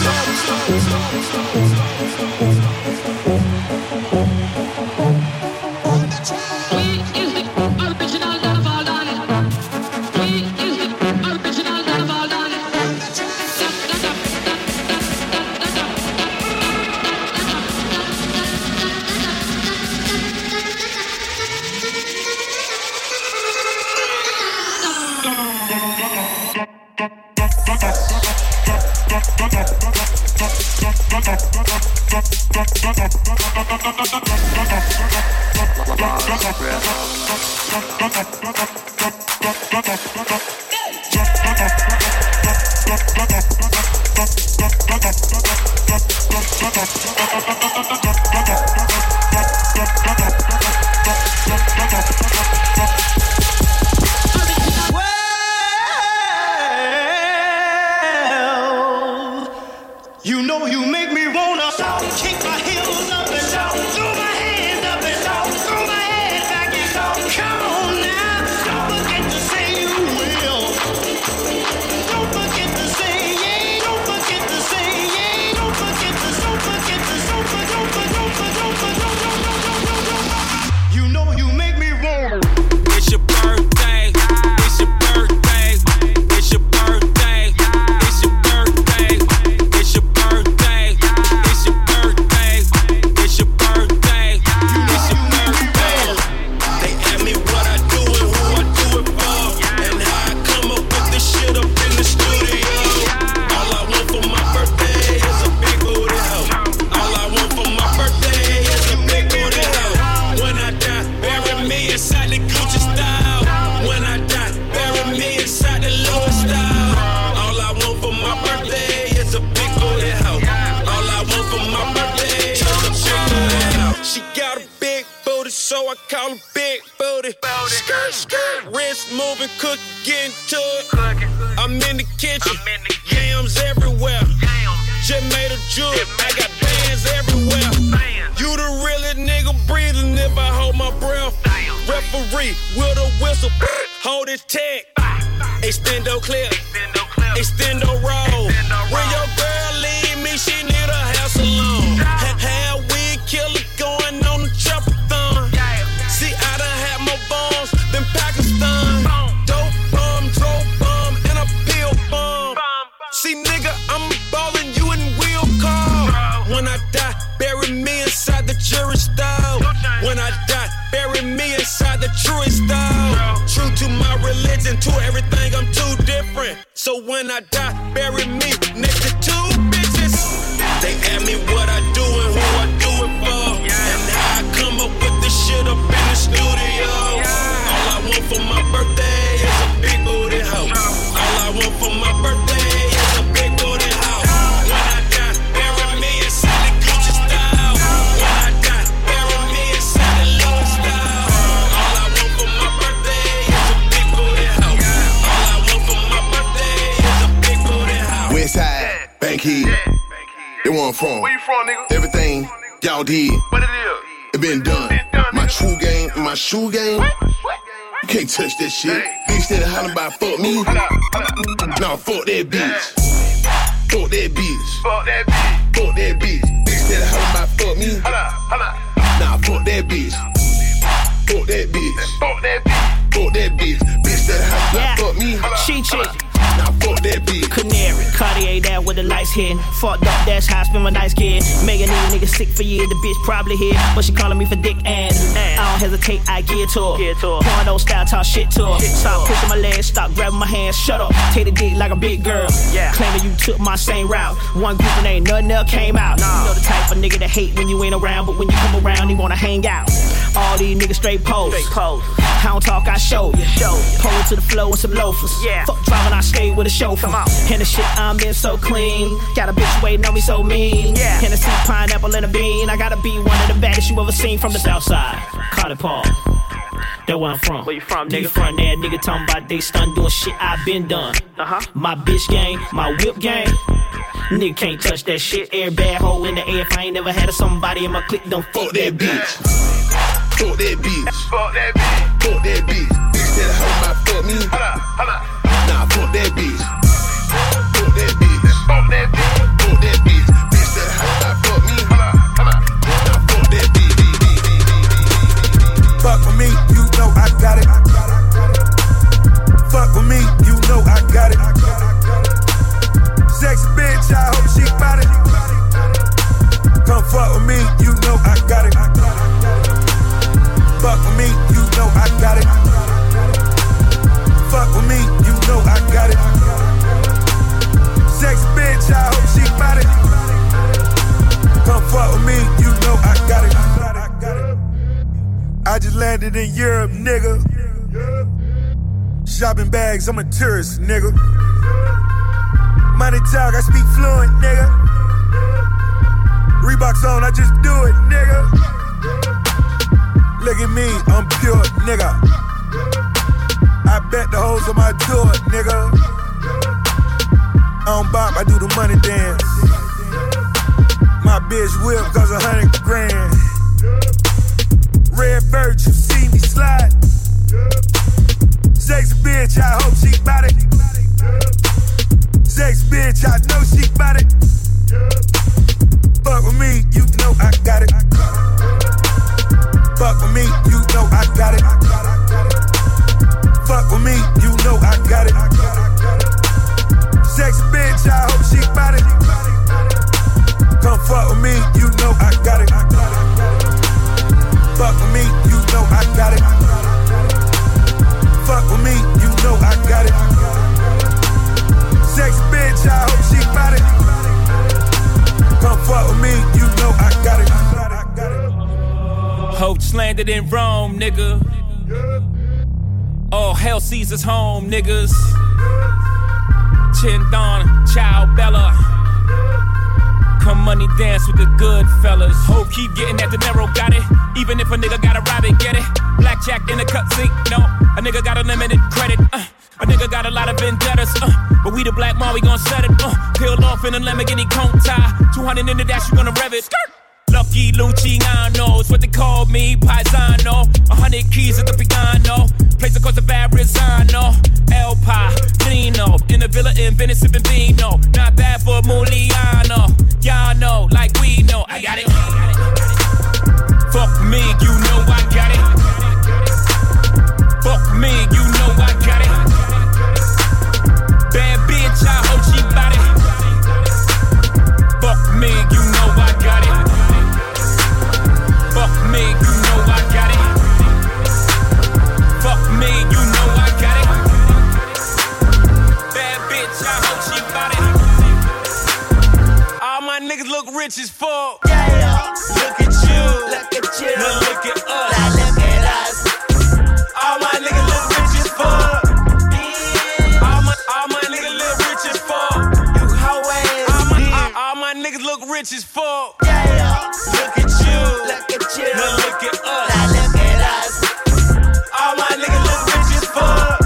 you know you make me wanna kick my heels up and down, throw my hands up and down, throw my head back and down. Come I call her big booty. Skirt, skirt, wrist moving, cook, getting to it. I'm in the kitchen, yams everywhere. Just made a jewel, I got bands everywhere. You the realest nigga breathing if I hold my breath. Referee with a whistle, hold his tag. Extendo clip, extendo roll. When your girl leave me, she need a hair salon. Hair wig killer going on the trap-a-thon. See, I done had more bombs than Pakistan. Dope bomb, dope bomb, and a pill bomb. See, nigga, I'm ballin', you in wheel car. When I die, bury me inside the jury style. When I die, bury me inside the truest style. True to my religion, to everything, I'm too different. So when I die, bury me next to two bitches. They ask me what I do and who I do it for, and how I come up with this shit up in the studio. All I want for my birthday is a big booty hoe. All I want for my birthday is a big booty hoe. When I die, bury me inside the Gucci style. When I die, bury me inside the Louis style. All I want for my birthday is a big booty hoe. All I want for my birthday is a big booty hoe. Westside, Bankhead. They where I'm from. Where you from, nigga? Everything y'all did. What it is? It been done. Been done my nigga. true game, my shoe game. What? What? You can't touch that shit. Bitch steady hollering about fuck me. Nah, fuck that bitch. Fuck that bitch. Fuck that bitch. Fuck that bitch. Bitch steady hollering about fuck me. Hold up, hold up. Nah, fuck that bitch. Fuck that bitch. Fuck that bitch. Fuck that bitch. Bitch steady hollering about fuck me. She chick. Nah, fuck that bitch. Canary, Cartier down with the lights hitting. Fucked up, that's how I spend my nights kid. Making these niggas sick for years, the bitch probably here. But she calling me for dick and I don't hesitate, I get to her. Porno style, talk shit to her. Stop pushing my legs, stop grabbing my hands, shut up. Take the dick like a big girl. Yeah. Claiming you took my same route. One group and ain't nothing else came out. Nah. You know the type of nigga that hate when you ain't around, but when you come around, he wanna hang out. All these niggas straight pose. Straight pose. I don't talk, I show you. Pull it to the flow and some loafers. Yeah. Fuck driving, I stay with a chauffeur. And the shit I'm in so clean. Got a bitch waiting on me so mean. Yeah. Hennessy, pineapple, and a bean. I gotta be one of the baddest you ever seen from the south side. Call it Paul. That's where I'm from. Where you from, nigga? Front there, nigga talking about they stun doing shit I been done. Uh-huh. My bitch gang, my whip gang. Nigga can't touch that shit. Air bad hole in the air. If I ain't never had somebody in my clique, don't fuck that bitch. Fuck that bitch. Fuck that bitch. Fuck that bitch. Bitch that hoe about fuck me. Hold up, hold up. Nah, fuck that bitch. Fuck that bitch. Fuck that bitch. Fuck that bitch. Bitch that hoe about fuck me. Hold up, hold up. Nah, fuck that bitch. Fuck with me, you know I got it. Fuck with me, you know I got it. Sexy bitch, I hope she bout it. Come fuck with me, you know I got it. Fuck with me, you know I got it. Fuck with me, you know I got it. Sexy bitch, I hope she bout it. Come fuck with me, you know I got it. I just landed in Europe, nigga. Shopping bags, I'm a tourist, nigga. Money talk, I speak fluent, nigga. Reeboks on, I just do it, nigga. Look at me, I'm pure, nigga. I bet the hoes on my door, nigga. I don't bop, I do the money dance. My bitch whip cause a hundred grand. Red bird, you see me slide. Sexy bitch, I hope she bout it. Sexy bitch, I know she bout it. Fuck with me, you know I got it. Fuck with me, you know I got it. Fuck with me, you know I got it. Sexy bitch, I hope she bout it. Come fuck with me, you know I got it. Fuck with me, you know I got it. Fuck with me, you know I got it. Sexy bitch, I hope she bout it. Come fuck with me, you know I got it. Hope just landed in Rome, nigga. Oh, hell Caesar's home, niggas. Chin Don, Ciao Bella. Come money dance with the good fellas. Hope keep getting that dinero, got it. Even if a nigga gotta rob it, get it. Blackjack in the cutscene, no. A nigga got unlimited credit, uh. A nigga got a lot of vendettas, uh. But we the black mom, we gon' set it, uh. Peeled off in a Lamborghini cone tie. two hundred in the dash, you gonna rev it. Skirt. Lucky Luciano, it's what they call me, Paisano. A hundred keys at the piano. Place across the Verrazano. El Padrino. In the villa in Venice, sipping vino. Not bad for Muliano. Y'all know, like we know. I got it. Fuck me, you know I got it. Fuck me, you know I got it. Bad bitch, I hope she bout it. Fuck me, you know I got it. Fuck me, you know I got it. Fuck me, you know I got it. Bad bitch, I hope she bout it. All my niggas look rich as fuck. Yeah, look at you, look at you, now look at us, now look at us. All my niggas look rich as fuck. All my, all my niggas look rich as fuck. You always all my, all, all my niggas look rich as fuck. Yeah, look at you, look at you, now look at us, now look at us. All my niggas look rich as fuck.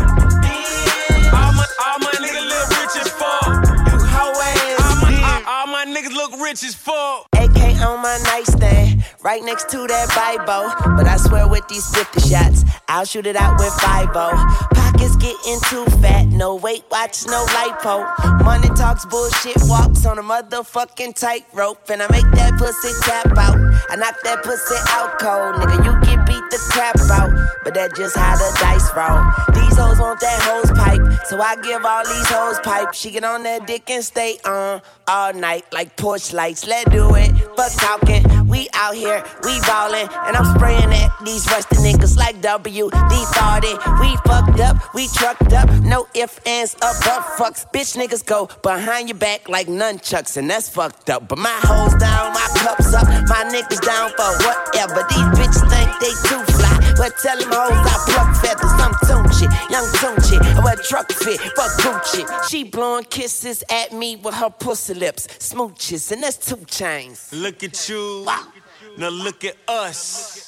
All my, all my niggas look rich as fuck. You always all my, all, all my niggas look rich as fuck. A K on my nightstand, right next to that Bible. But I swear with these fifty shots, I'll shoot it out with five oh. Pockets getting too fat, no Weight Watch, no lipo. Money talks, bullshit walks on a motherfucking tightrope. And I make that pussy tap out, I knock that pussy out cold. Nigga, you get beat the crap out, but that's just how the dice roll. These hoes want that hose pipe, so I give all these hoes pipe. She get on that dick and stay on all night like porch lights. Let's do it, fuck talking, we out here, we ballin'. And I'm spraying at these rusty niggas like W D forty. We fucked up, we trucked up, no ifs, ands, or but fucks. Bitch niggas go behind your back like nunchucks, and that's fucked up. But my hoes down, my cups up, my niggas down for whatever. These bitches think they too fly, but tell them hoes I pluck feathers. I'm Tunchi, young Tunchi, I wear truck fit, fuck Gucci. She blowing kisses at me with her pussy lips, smooches, and that's two chains. Look at you, now look at us.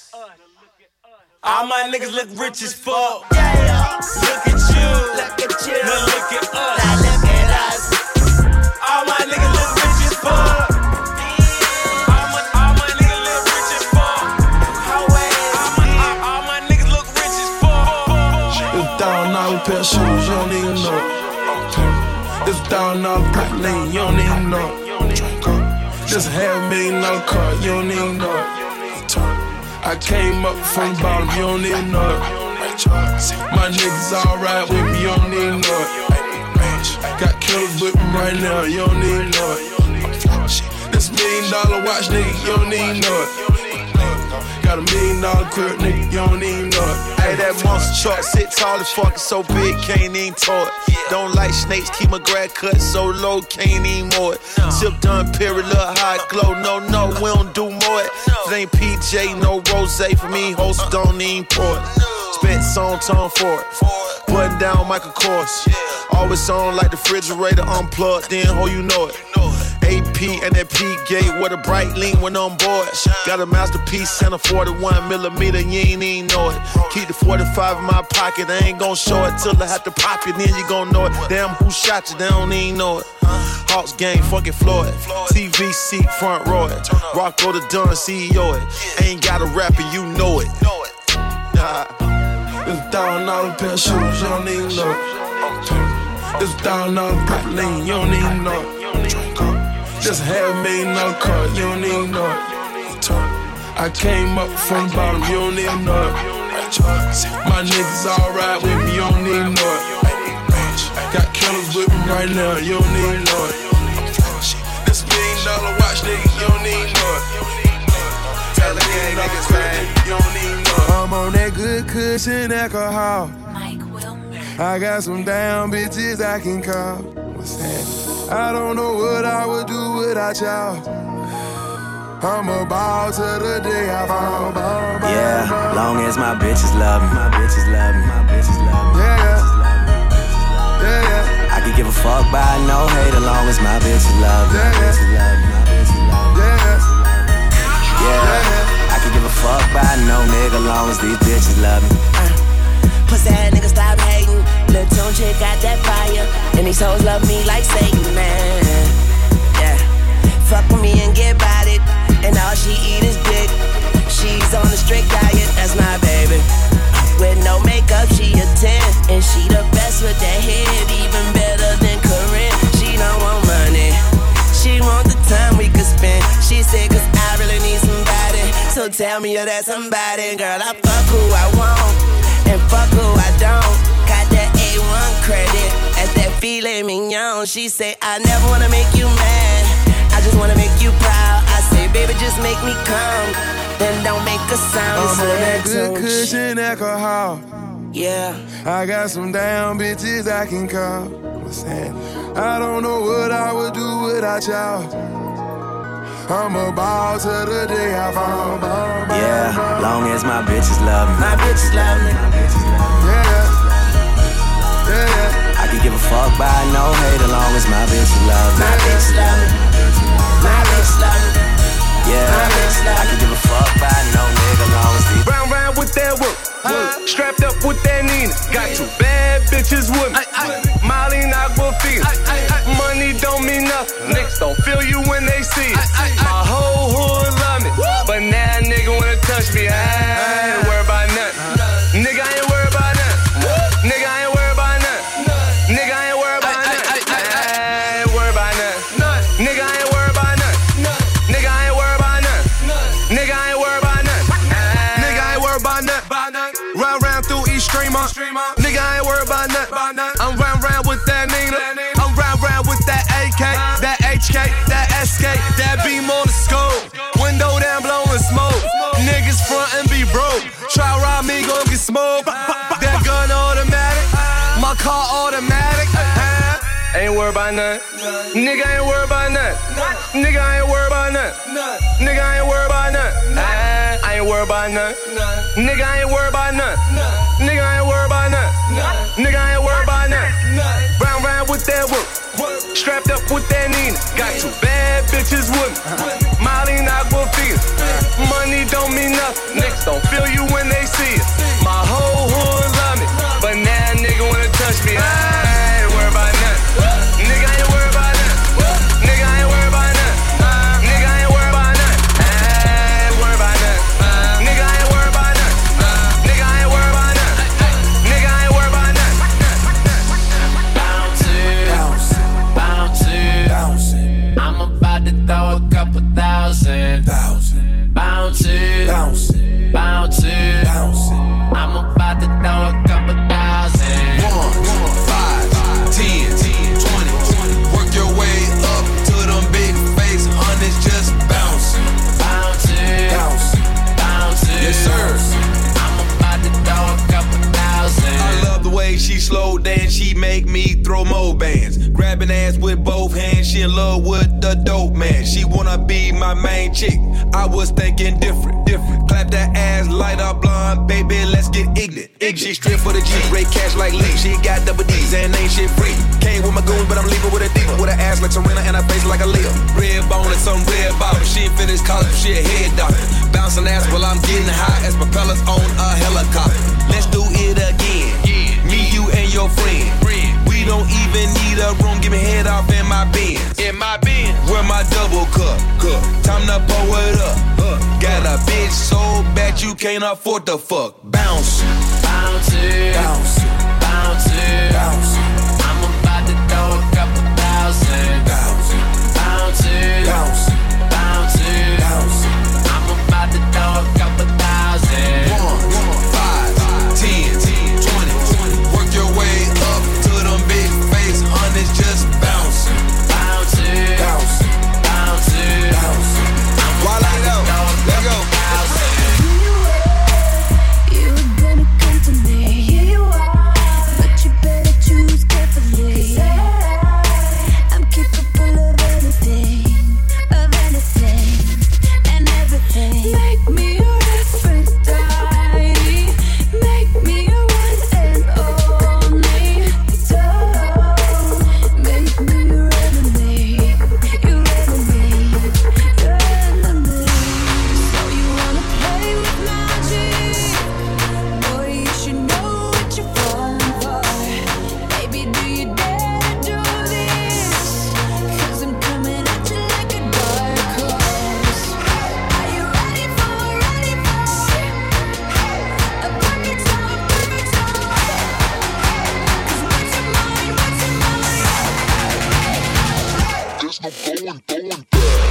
All my niggas look rich as fuck. Yeah, look at you, look at you, now look at us. Now look at us. All my niggas look rich as fuck. All my, all my niggas look rich as fuck. Always. All my, all, all my niggas look rich as fuck. It's a thousand dollar pair of shoes, you don't even know it. It's a thousand dollar pack lane, you don't even know it. Just a half million dollar car, you don't even know it. I came up from the bottom, you don't even know it. My niggas all ride with me, you don't even know it. Got killers with me right now, you don't even know it. This million dollar watch, nigga, you don't even know it. Got a million dollar crib, nigga, you don't even know it. Hey, that monster truck sit tall as fuck, so big, can't even tow it. Don't like snakes, keep my grad cut so low, can't even mow it. Sip done, period, little hot glow. No, no, we don't do more it. If it ain't P J, no rose for me, host don't even pour it. Spent song tone for it. Button down Michael Kors. Always on like the refrigerator unplugged, then ho, you know it. A P and that P gate where the bright lean went on board. Got a masterpiece and a forty-one millimeter, you ain't even know it. Keep the forty-five in my pocket, I ain't gon' show it till I have to pop it, then you gon' know it. Damn, who shot you, they don't even know it. Hawks gang, fucking Floyd. T V seat, front row it. Rocco the Dunn, C E O it. Ain't got a rapper, you know it. Nah. It's a thousand dollar pair of shoes, you don't even know it. It's a thousand dollar pack lane, you don't even know it. Just a half million dollar car, you don't even know it. I came up from the bottom, you don't even know it. My niggas all ride with me, you don't even know it. Got killers with me right now, you don't even know it. This million dollar watch, nigga, you don't even know it. Got a million dollar crib, you don't even know it. I'm on that good cushion alcohol. I got some damn bitches I can call. What's that? I don't know what I would do without y'all. I'm a ball to the day I fall. Ball, ball, yeah, ball. Long as my bitches love me, my bitches love me, my bitches love me. Yeah, yeah, yeah. I could give a fuck by no hate, as long as my bitches love me, my bitches love me, my bitches love me. Yeah, I can give a fuck by no nigga long as these bitches love me. Uh, pussy ass nigga stop hating. Lil' Tune chick got that fire, and these hoes love me like Satan, man. Yeah, fuck with me and get about it, and all she eat is dick. She's on a strict diet, that's my baby. With no makeup, she a ten, and she the best with that head, even better than Corinne. She don't want money, she want the time we could spend. She said, cause I really need somebody, so tell me you're that somebody. Girl, I fuck who I want, and fuck who I don't. Got that A one credit, at that filet mignon. She say, I never wanna make you mad, I just wanna make you proud. I say, baby, just make me come, then don't make a sound. I'm on that good cushion alcohol. Yeah, I got some damn bitches I can call. What's that? I don't know what I would do without y'all. I'm a ball to the day I fall. Yeah, long as my bitches love me. My bitches love me. Yeah, yeah. I can give a fuck by no hate as long as my bitches love me. My bitches love me. My bitches love me. Yeah, I can give a fuck by no nigga long as these. Round round with that work, work. Strapped up with that Nina. Got two bad bitches with me. Molly Aquafina. Money don't mean nothing. Niggas don't feel you when they see it. My whole hood love me, but now a nigga wanna touch me. I ain't worried about nothing. Nigga, I ain't worried about nothing. Nigga, I ain't worried about nothing. Nigga, I ain't worried about nothing. I ain't worried about nothing. Nigga, I ain't worried about nothing. Nigga, I ain't worried about nothing. Nigga, I ain't worried about nothing. Nigga, I ain't worried about nothing. Round round through each streamer. Nigga, I ain't worried about nothing. I'm round round with that Nina. I'm round round with that A K, that H K, that S K, that beam on the scope. Window down, blowing smoke. Niggas front and be broke. Try rob me, gon' get smoked. That gun automatic, my car automatic. Ain't worried about nothing. Nigga, I ain't worried about nothing. Nigga, I ain't worried about nothing. Nigga, I ain't worried about nothing. I ain't worried about nothing. Nigga, I ain't worried about nothing. Nigga, I ain't worried about nothing. Nigga, I ain't worried about nothing. Round round with that work, strapped up with that Nina. Got two bad bitches with me. Molly Aquafina. Money don't mean nothing. Niggas don't feel you when they see it. My whole hood love me, but now a nigga wanna touch me. I ain't worried about nothing. Nigga, I ain't worried about nothing. Nigga, I ain't worried about nothing. Nigga, I ain't worried about nothing. I ain't worried about nothing. Nigga, I ain't worried about nothing. Nigga, I ain't worried about nothing. Nigga, I ain't worried about nothing. Bounce, bounce, bounce. I'm about to throw a couple thousand. Bounce, bounce, bounce, bounce. I'm about to throw a couple thousand. One, five, ten, twenty. Work your way up to them big face hundreds, just bounce. Bounce, bounce, bounce. Yes, sir. I'm about to throw a couple thousand. I love the way she slow dance, she make me throw more bands. Grabbing ass with both hands, she in love with the dope man. She wanna be my main chick, I was thinking different, different. Clap that ass, light up blonde, baby, let's get ignorant. She strip for the G, break cash like Lee. She got double D's and ain't shit free. Came with my goons, but I'm leaving with a diva. With her ass like Serena and her face like a Leo. Red bone and some red bottom. She ain't finished college, but she a head doctor. Bouncing ass while I'm getting high as propellers on a helicopter. Let's do it again. Me, you, and your friend. We don't even need a room. Give me head off in my Benz. In my bin. Where my double cup. cup. Time to pour it up. Uh. Got a bitch so bad you can't afford to fuck. Bounce. Bounce, bounce, bounce, bounce. I'm about to throw a couple thousand. Bounce, bounce, bounce, bounce, bounce. I'm about to throw a couple thousand. One, five, ten, twenty. Work your way up to them big face hundreds, just bounce. Bounce, bounce, bounce, bounce. While I go, let's go. But you better choose carefully. going, going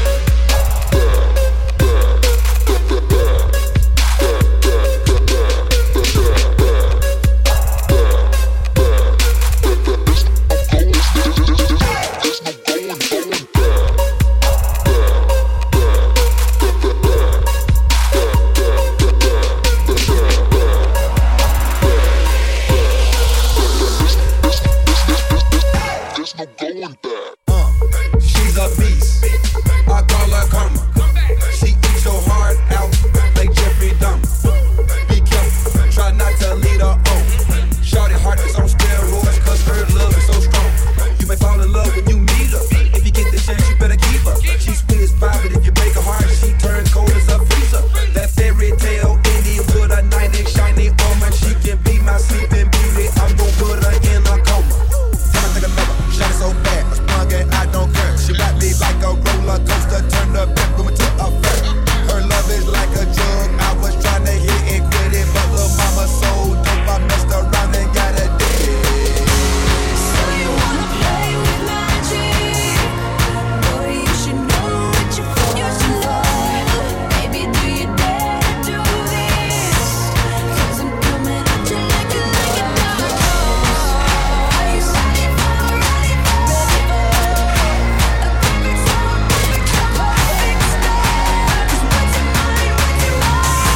She's a beast. I call her karma. She eats your heart out like Jeffrey Dahmer. Be careful, try not to lead her on. Shorty heart is on steroids, cause her love is so strong. You may fall in love when you meet her. If you get the chance, you better keep her. She's sweet as pie, but if you break her heart, she turns cold as a freezer. That fairy tale ending with a knight in shiny armor. She can be my sleeping beauty. I'm gon' put her in a coma. Tell her nigga love her, shot it so bad, I sprung and I don't care. She ride me like a roller coaster, turn the bedroom into a fair. Her love is like a drug, I was trying to hit and quit it, but lil' mama so dope, I messed around and got addicted. So you wanna play with magic? Boy, you should know what you're for. Baby, do you dare to do this? 'Cause I'm coming at you like a, like a dog. Are you ready for, ready for, ready for a perfect storm, perfect storm, perfect storm? 'Cause what's in mine, what's in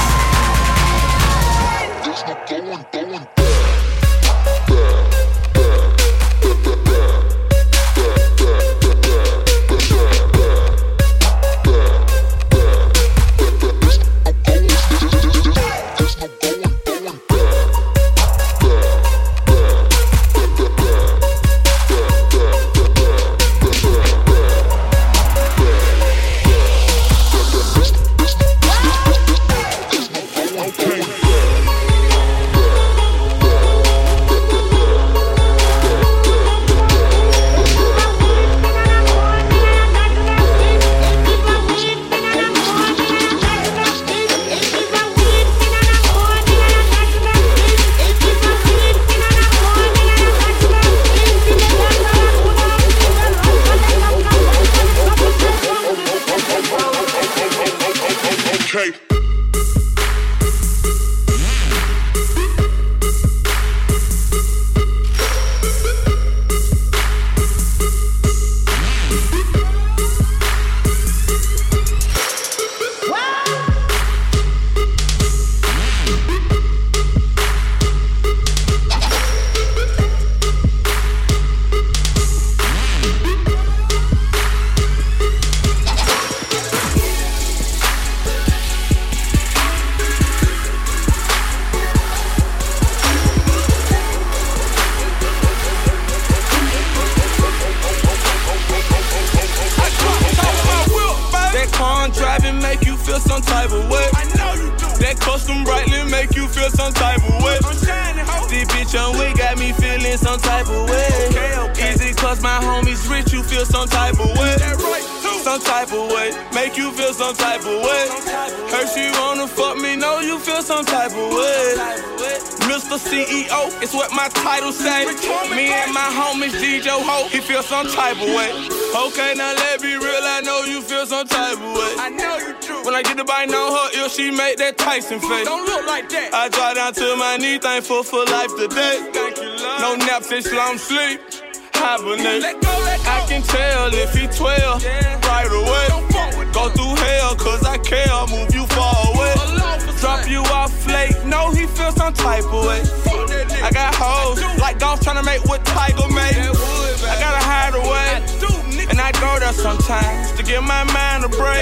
mine? There's no going, going okay. That car driving make you feel some type of way. I know you do. That custom brightly make you feel some type of way. I'm shining, ho. This bitch on we got me feeling some type of way. Okay, okay. Easy cause my homies rich, you feel some type of way. That right too. Some type of way, make you feel some type of way. Heard she wanna fuck me, know you feel some type of way. Mister C E O, it's what my title say. Me and my homies D J Ho, he feel some type of way. Okay, now let me real, I know you feel some type of way. I know you do. When I get the bite on her ear, she make that Tyson face. Don't look like that. I drop down to my knee, thankful for life today. Thank you, love. No nap, fish, long sleep. Hibernate. Let go, let go. I can tell if he twelve, yeah. Right away. Go through hell, cause I care, move you far away. Drop you off late, know he feel some type of way. I got hoes, like golf tryna make what Tiger made. I gotta hide away, and I go there sometimes to give my mind a break.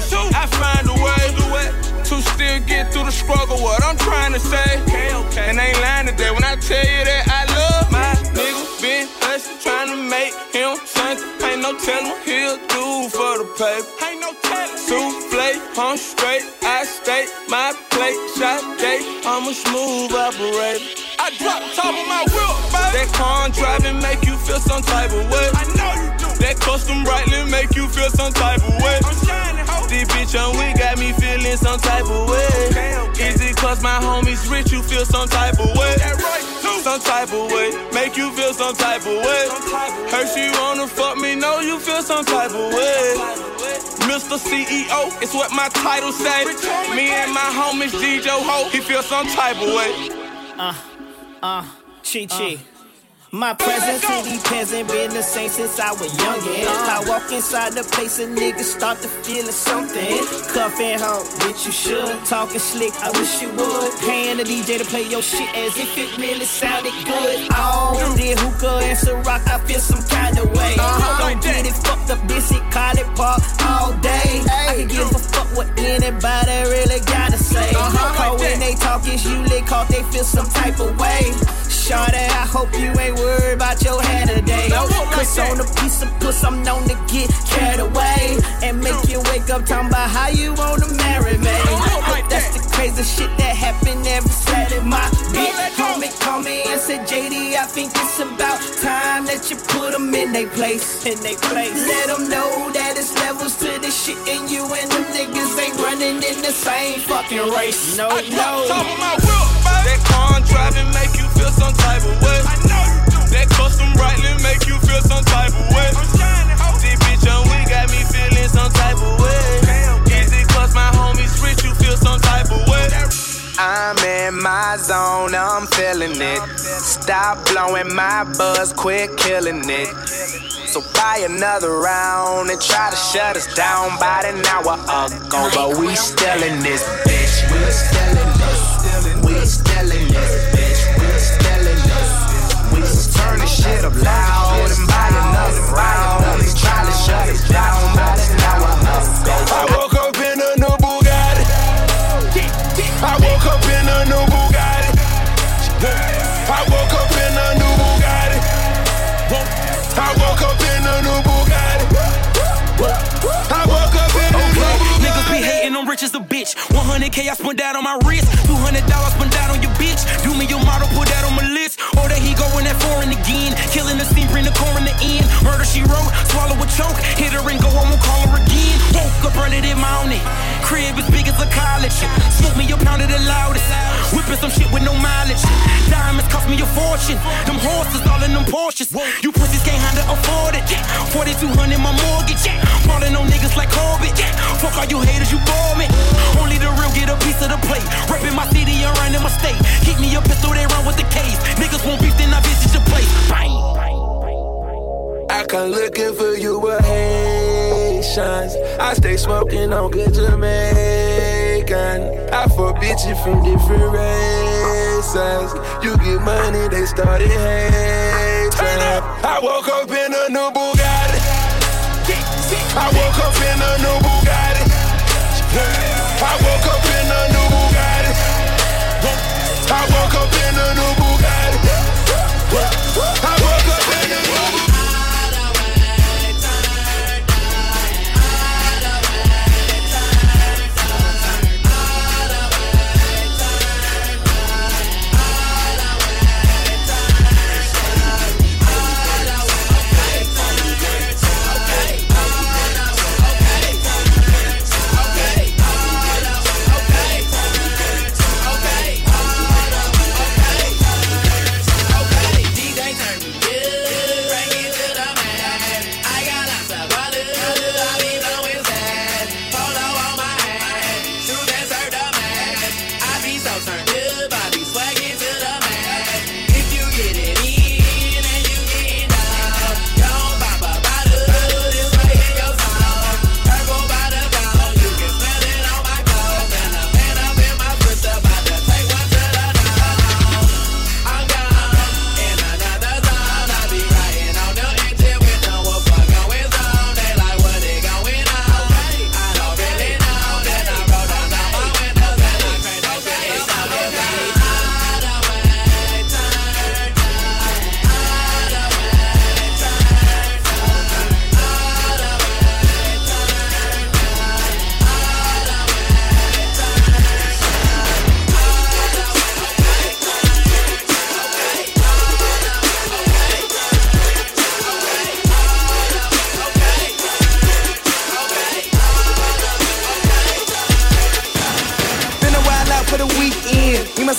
I find a way to still get through the struggle, what I'm trying to say. And ain't lying today when I tell you that I love my nigga. Been hustling, trying to make him something. Ain't no telling what he'll do for the paper. Ain't no telling. Souffle, I'm straight, I stay my plate. Shot day, I'm a smooth operator. I drop top of my wheel, baby. That car driving make you feel some type of way. I know you do. That custom brightly make you feel some type of way. I'm shining, ho. This bitch on we got me feeling some type of way. Okay, okay. Is it cause my homies rich, you feel some type of way? That right, too. Some type of way, make you feel some type of way. Heard she wanna fuck me, know you you feel some type of way. Mister C E O, it's what my title say. Me and my homies D J Ho, he feel some type of way. Uh, uh, Chi-Chi. My presence to these peasants been the same since I was youngin'. I walk inside the place and niggas start to feelin' something. Cuffin' hoe, bitch you should. Talking slick, I wish you would. Paying the D J to play your shit as if it really sounded good. Oh, did hookah and Ciroc, I feel some kind of way. Don't get it fucked up, this it, call it park all day. I can give a fuck what anybody really gotta say. Cause when they talk, it's usually caught they feel some type of way. Shawty, I hope you ain't worried about your hair today. Cause on a piece of puss, I'm known to get carried away and make you wake up talking about how you wanna marry me. But that's the crazy shit that happen every Saturday. My bitch call me, call me and said, J D, I think it's about time that you put them in they place, in they place. Let them know that it's levels to this shit and you and them niggas ain't running in the same fucking race. No, no. Top of my whip, that car driving make you feel some type of way. I know you do. That custom brightly make you feel some type of way. I'm shining, ho. This bitch on we got me feeling some type of way. Is it cause my homies rich you feel some type of way? I'm in my zone, I'm feeling it. Stop blowing my buzz, quit killing it. So buy another round and try to shut us down about an hour ago. But we still in this bitch, we still in this. We still in this bitch, we still in this. We just turn this shit up loud and buy another round and try to shut us down about an hour ago. I woke up in a new Bugatti. I woke up in a new Bugatti. I woke up in a new Bugatti. I woke up in a new Bugatti. I woke up in a new Bugatti. Niggas be hating, I'm rich as a bitch. one hundred K I spent that on my wrist. two hundred dollars spent that on your bitch. Do me your model, put that on my list. Or that he going that foreign again. Killing the scene, bring the core in the end. Murder she wrote, swallow a choke. Hit her and go, I won't call her again. Woke up, run it in mountain. Crib as big as a college. Smoke me a pound of the loudest. Whipping some shit with no mileage. Diamonds cost me a fortune. Them horses all in them Porsches. You pussies can't handle afford it. forty-two hundred my mortgage. Falling on niggas like Corbett. Fuck all you haters, you bore me. Only the real get a piece of the plate. Reppin' my city and running my state. Keep me a pistol, they run with the case. Niggas won't beef, then I visit your place. Bang. I come looking for you with Haitians. I stay smoking on good Jamaican. I fuck bitches from different races. You get money, they started hating. I woke up in a new Bugatti. I woke up in a new Bugatti. I woke up in a new Bugatti. I woke up in a new Bugatti. I woke up in a new Bugatti.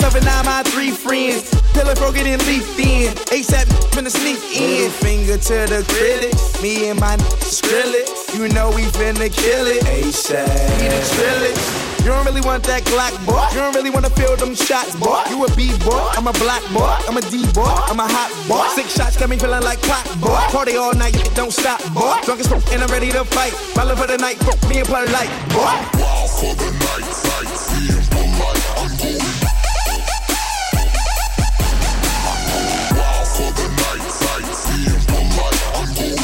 Cuffing out my three friends. Pillar broken and leaked in. ASAP finna sneak in. Middle finger to the critic. Me and my skrill it. You know we finna kill it. ASAP. We the trill it. You don't really want that Glock, boy. You don't really wanna feel them shots, boy. You a B boy, I'm a black boy, I'm a D boy, I'm a hot boy. Six shots got me feeling like clock, boy. Party all night, don't stop, boy. Drunk as fuck and I'm ready to fight. Ballin' for the night, fuck me and play light, boy. Wild for the night, sight, being polite, I'm going. Wild for the night, sight, being polite, I'm going.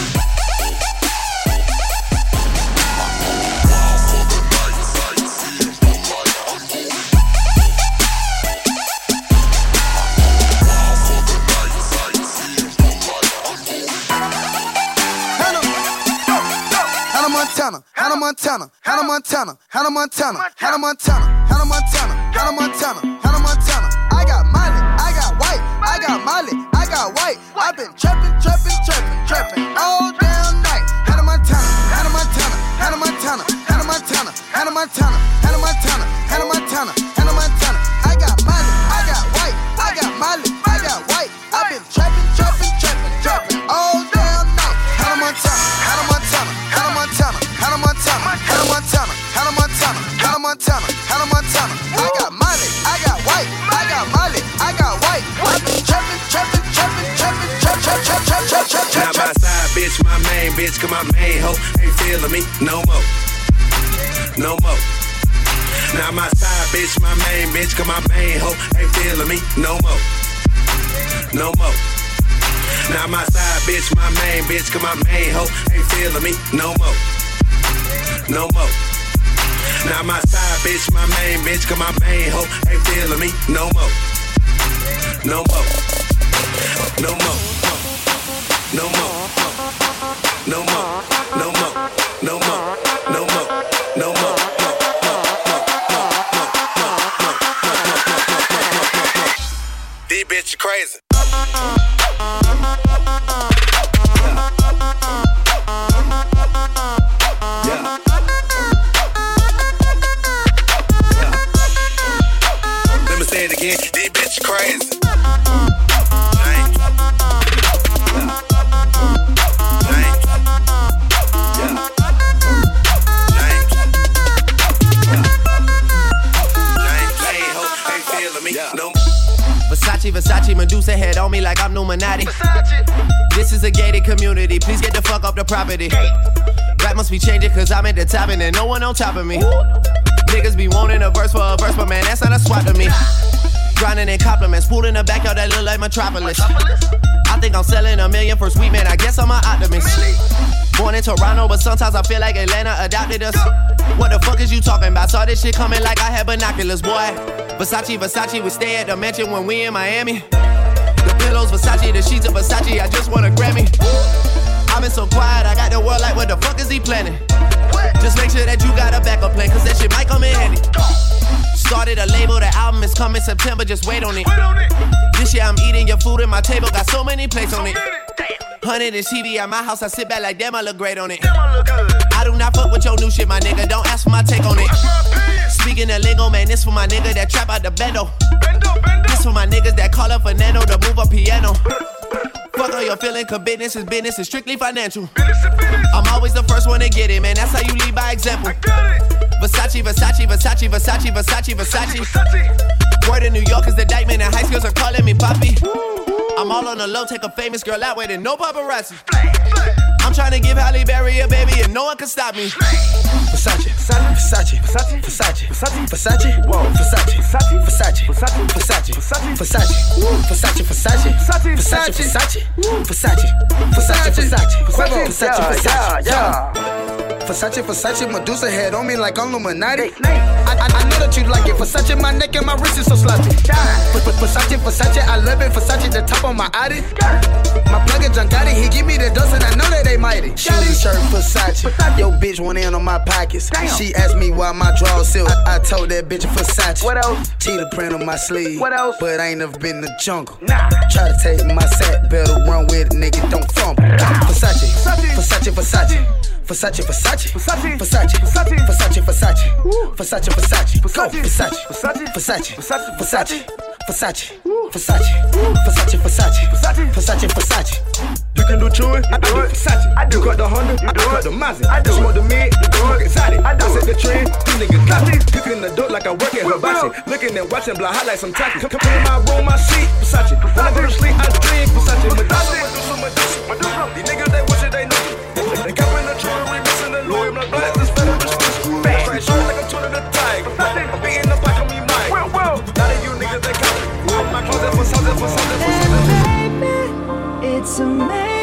Montana, Hannah Montana, Hannah Montana, Hannah Montana, Hannah Montana, Hannah Montana, Hannah Montana, Hannah Montana. I got Molly, I got white, I got Molly, I got white. I've been trapping, trapping, trapping, trapping all damn night. Hannah Montana, Hannah Montana, Hannah Montana, Hannah Montana, Hannah Montana, Hannah Montana, Hannah Montana, Hannah Montana. I got Molly, I got white, I got Molly, I got white. I've been trapping, trapping, trapping, trapping all damn night. Hannah Montana, Hannah Montana, Hannah Montana, Hannah Montana, Hannah Montana, Hannah Montana, Hannah Montana, Hannah Montana. I got Molly, I got white, I got Molly, I got white. I've been trapping, trapping, trapping, trapping, trap, trap, trap, trap, trap, trap, trap. Now my side bitch, my main bitch, cause my main hoe ain't feeling me no more, no more. Now my side bitch, my main bitch, cause my main hoe ain't feeling me no more, no more. Now my side bitch, my main bitch, cause my main hoe ain't feeling me no more, no more. Now my side bitch, my main bitch, cause my main hoe ain't feeling me no more, no more, no more, no more, no more, no more, no more, no more, no more. These bitches crazy. Again, these bitches crazy. James. Yeah. James. Yeah. James. Yeah. James. Hey, ho, ain't feeling me. Yeah. No. Versace, Versace, Medusa head on me like I'm Illuminati. This is a gated community. Please get the fuck off the property. That must be changing cause I'm at the top and there's no one on top of me. Niggas be wanting a verse for a verse, but man, that's not a swap to me. Grinding in compliments, pool in the backyard that look like Metropolis. I think I'm selling a million for sweet man, I guess I'm an optimist. Born in Toronto, but sometimes I feel like Atlanta adopted us. What the fuck is you talking about? Saw this shit coming like I had binoculars, boy. Versace, Versace, we stay at the mansion when we in Miami. The pillows, Versace, the sheets of Versace, I just want a Grammy. I've been so quiet, I got the world like what the fuck is he planning? Just make sure that you got a backup plan, cause that shit might come in handy. Started a label, the album is coming September, just wait on it. This year I'm eating your food at my table, got so many plates on it. Hundred inch T V at my house, I sit back like damn, I look great on it. I do not fuck with your new shit, my nigga, don't ask for my take on it. Speaking of lingo, man, this for my nigga that trap out the bendo. This for my niggas that call up Fernando to move a piano. Fuck all your feeling, cause business is business, it's strictly financial. I'm always the first one to get it, man, that's how you lead by example. Versace, Versace, Versace, Versace, Versace, Versace. Word in New York is the indictment and high schools are calling me Poppy. I'm all on the low, take a famous girl out with it, no paparazzi. I'm trying to give Halle Berry a baby and no one can stop me. Versace, Versace, Versace, Versace, Versace, Versace, whoa, Versace, Versace, Versace, Versace, Versace, Versace, Versace, Versace, Versace, Versace, Versace, Versace, Versace, Versace, Versace, yeah. Versace, Versace, Medusa head on me like I'm Illuminati. I, I, I know that you like it. Versace, my neck and my wrist is so sloppy. Versace, Versace, I love it. Versace, the top on my Audi. My plug is Giancotti, he give me the dust and I know that they mighty. Shoes, shirt, Versace. Yo, bitch went in on my pockets. She asked me why my drawers silk. I, I told that bitch Versace. What else? Cheetah print on my sleeve. What else? But I ain't never been in the jungle. Nah. Try to take my sack, better run with it, nigga, don't fumble. Versace, Versace, Versace. Versace, Versace, Versace, Versace, Versace, Versace, Versace, Versace, Versace, Versace, Versace, Versace, Versace, Versace, Versace, Versace, Versace, Versace, Versace, Versace. You can do chewing, I do it. Versace, I do. You got the Honda, I got the Mazda. I do. Smoke the mid, you smoke exotic. I do. I set the trend, these niggas got it. Cooking the dope like I work at Hibachi. Looking and watching, blow hot like some tacky. Come, come in my room, I see Versace. When I go to sleep, I dream Versace. Medusa, Medusa, Medusa, Medusa. These niggas, they wish it, they knew. They got in the jewelry, missing the Louis. My black, this fella, this bitch. Bang, right, short like I'm turning the tiger. I'm beating the back on me, Mike. Now that you niggas, they got it. My closet for something, for something, for something. Baby, it's amazing.